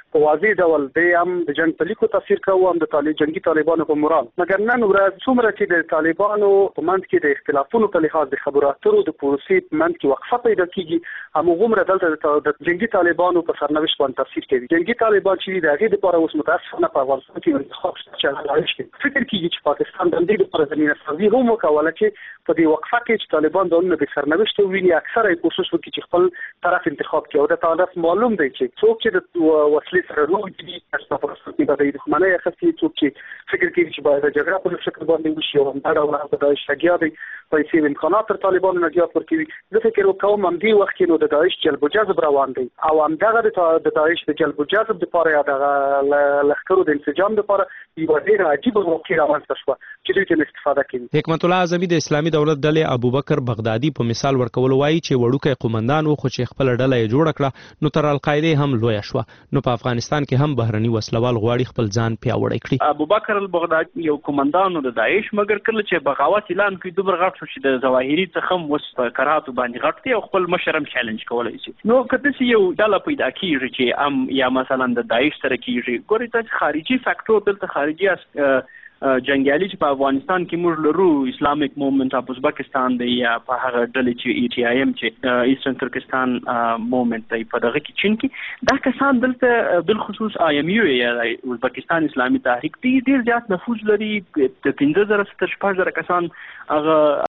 په واضح ډول د هم د جنگ په لیکو تاثیر کوي هم د طالب جنگي طالبانو په مورال. مګر نن ورځ څومره چې د طالبانو په منځ کې د اختلافونو په لحاظ د خبرو اترو د پروسې په منځ کې وقفه پیدا کیږي، همغومره دلته د جنگي طالبانو په سرنوشت باندې تاثیر کوي. جنگي طالبان چې د هغې لپاره اوس متاسفانه په افغانستان کې انتخاب شته، فکر کیږي چې پاکستان د دې لپاره زمینه سازي هم وکوله چې په دې وقفه کې چې طالبان دونه د سرنوشت ویني اکثره یې کوشش وکړي چې خپل طرف انتخاب کړي. او د طرف معلوم دی چې څوک چې د وسلې سره روږدي دي تاسو په اصل کې د دښمنۍ اخستي، څوک چې فکر کوي چې باید جګړه په شکل باندې وشي او دا ډول د داعش لګیا دي پیسې امکانات تر طالبانو نه زیات ورکوي. زه فکر کوم هم دې وخت کې نو د داعش جلب و جذب روان دی او همدغه د داعش د جلب و جذب لپاره یا د لښکرو د انسجام لپاره یوه ډېره عجیبه واقعه رامنځته شوه چې دوی ترې استفاده کوي. حکمت الله اعظمي د اسلامي دولت ډلې ابوبکر بغدادي په مثال ورکولو وایي چې وړوکی قومندان و خو چې خپل ډله یې جوړه کړه نو تر القاعده هم لویه شوه. نو په افغانستان کې هم بهرني وسلوال غواړي خپل ځان پیاوړی کړي. ابوبکر البغدادي یو قومندان د داعش مګر کله چې بغاوت اعلان کړي دومره غټ شو چې د ظواهري څخه هم وس په کراتو باندې غټ دی او خپل مشرم چیلنج کولای شي. نو کله چې یو ډله پیدا کیږي چې ام یا مثلا د داعش سره کیږي، ګوري ته خارجي فاکټور دلته خارجي جنگیالي چې په افغانستان کې موږ لرو، اسلامیک موومنت اف ازبکستان دی یا په هغه ډلې چې ای ټي آی ایم چې ایسټرن ترکستان موومنت دی په دغه کې چین کې دا کسان دلته بالخصوص آی ایم یو یا ازبکستان اسلامي تحریک دی ډیر زیات نفوذ لري. د پنځه زره تر شپږ زره کسان هغه